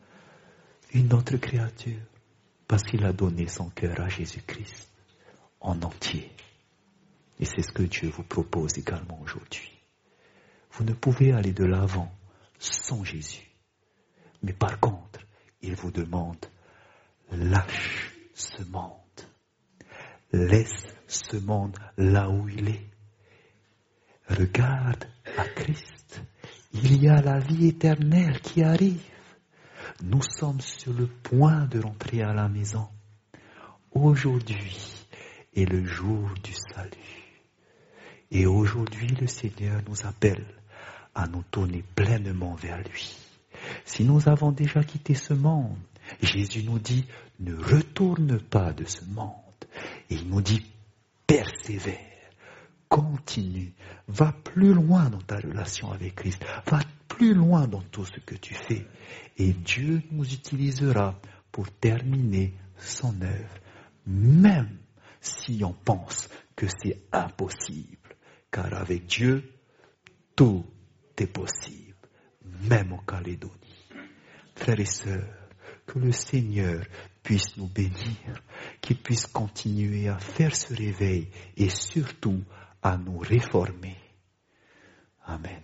Speaker 1: Une autre créature, parce qu'il a donné son cœur à Jésus-Christ en entier. Et c'est ce que Dieu vous propose également aujourd'hui. Vous ne pouvez aller de l'avant sans Jésus. Mais par contre, il vous demande, lâche ce monde. Laisse ce monde là où il est. Regarde à Christ. Il y a la vie éternelle qui arrive. Nous sommes sur le point de rentrer à la maison. Aujourd'hui est le jour du salut. Et aujourd'hui, le Seigneur nous appelle à nous tourner pleinement vers lui. Si nous avons déjà quitté ce monde, Jésus nous dit, ne retourne pas de ce monde. Et il nous dit, persévère, continue, va plus loin dans ta relation avec Christ, va plus loin dans tout ce que tu fais. Et Dieu nous utilisera pour terminer son œuvre, même si on pense que c'est impossible. Car avec Dieu, tout est possible, même en Calédonie. Frères et sœurs, que le Seigneur puisse nous bénir, qu'il puisse continuer à faire ce réveil et surtout à nous réformer. Amen.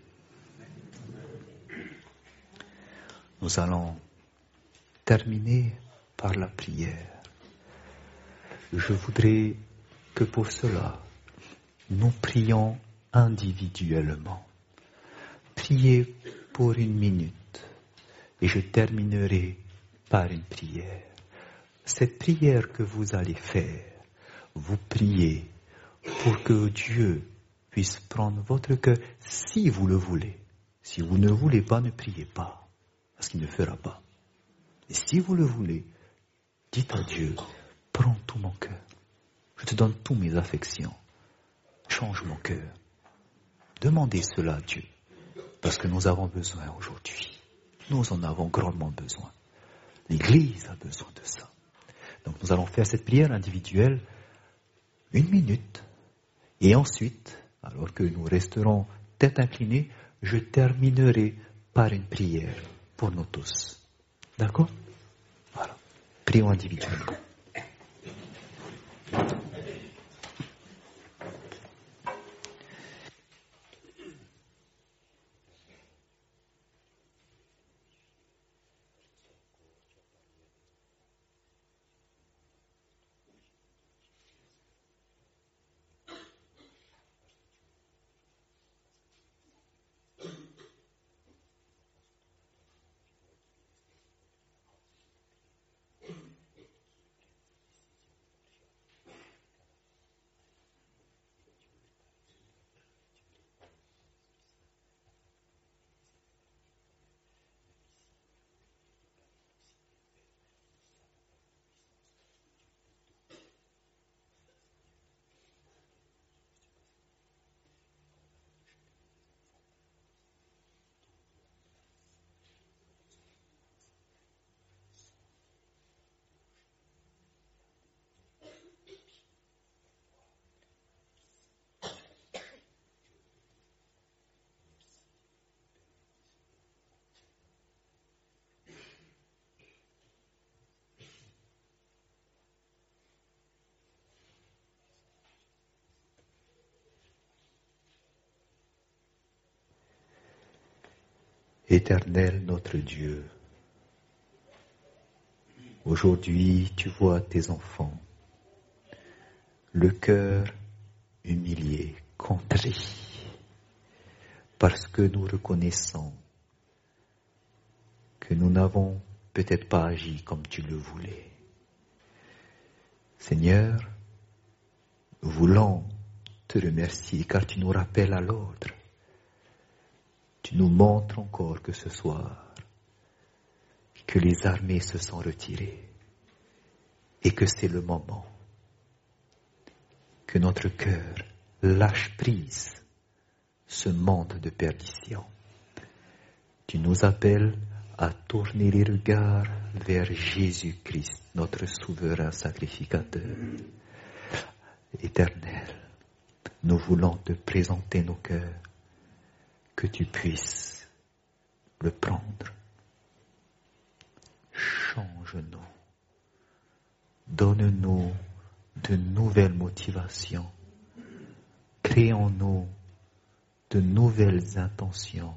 Speaker 1: Nous allons terminer par la prière. Je voudrais que pour cela, nous prions individuellement. Priez pour 1 minute et je terminerai par une prière. Cette prière que vous allez faire, vous priez pour que Dieu puisse prendre votre cœur si vous le voulez. Si vous ne le voulez pas, ne priez pas, parce qu'il ne fera pas. Et si vous le voulez, dites à Dieu, prends tout mon cœur. Je te donne toutes mes affections. Change mon cœur. Demandez cela à Dieu, parce que nous avons besoin aujourd'hui. Nous en avons grandement besoin. L'Église a besoin de ça. Donc nous allons faire cette prière individuelle 1 minute. Et ensuite, alors que nous resterons tête inclinée, je terminerai par une prière pour nous tous. D'accord? Voilà. Prions individuellement. Éternel notre Dieu, aujourd'hui tu vois tes enfants, le cœur humilié, contrit, parce que nous reconnaissons que nous n'avons peut-être pas agi comme tu le voulais. Seigneur, nous voulons te remercier car tu nous rappelles à l'ordre. Tu nous montres encore que ce soir, que les armées se sont retirées et que c'est le moment que notre cœur lâche prise ce monde de perdition. Tu nous appelles à tourner les regards vers Jésus-Christ, notre souverain sacrificateur. Éternel, nous voulons te présenter nos cœurs, que tu puisses le prendre. Change-nous, donne-nous de nouvelles motivations, crée en nous de nouvelles intentions.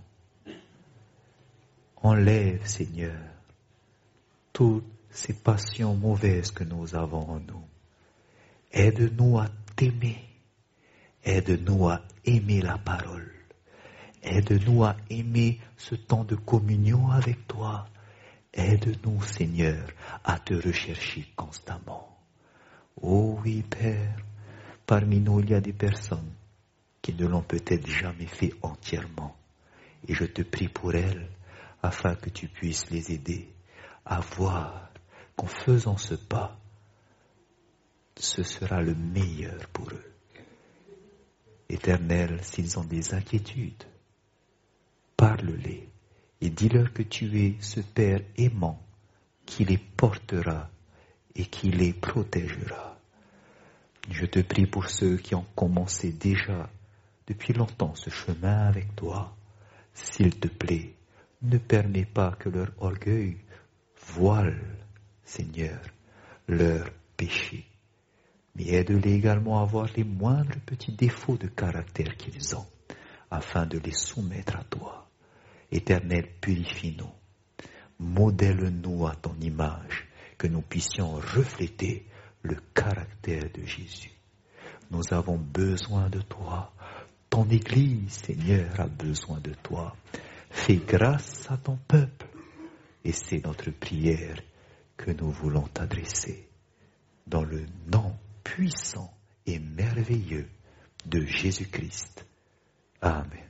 Speaker 1: Enlève, Seigneur, toutes ces passions mauvaises que nous avons en nous. Aide-nous à t'aimer. Aide-nous à aimer la parole. Aide-nous à aimer ce temps de communion avec toi. Aide-nous, Seigneur, à te rechercher constamment. Oh oui, Père, parmi nous, il y a des personnes qui ne l'ont peut-être jamais fait entièrement. Et je te prie pour elles, afin que tu puisses les aider à voir qu'en faisant ce pas, ce sera le meilleur pour eux. Éternel, s'ils ont des inquiétudes, parle-les et dis-leur que tu es ce Père aimant qui les portera et qui les protégera. Je te prie pour ceux qui ont commencé déjà depuis longtemps ce chemin avec toi. S'il te plaît, ne permets pas que leur orgueil voile, Seigneur, leur péché. Mais aide-les également à voir les moindres petits défauts de caractère qu'ils ont, afin de les soumettre à toi. Éternel, purifie-nous, modèle-nous à ton image, que nous puissions refléter le caractère de Jésus. Nous avons besoin de toi. Ton Église, Seigneur, a besoin de toi. Fais grâce à ton peuple. Et c'est notre prière que nous voulons t'adresser. Dans le nom puissant et merveilleux de Jésus-Christ. Amen.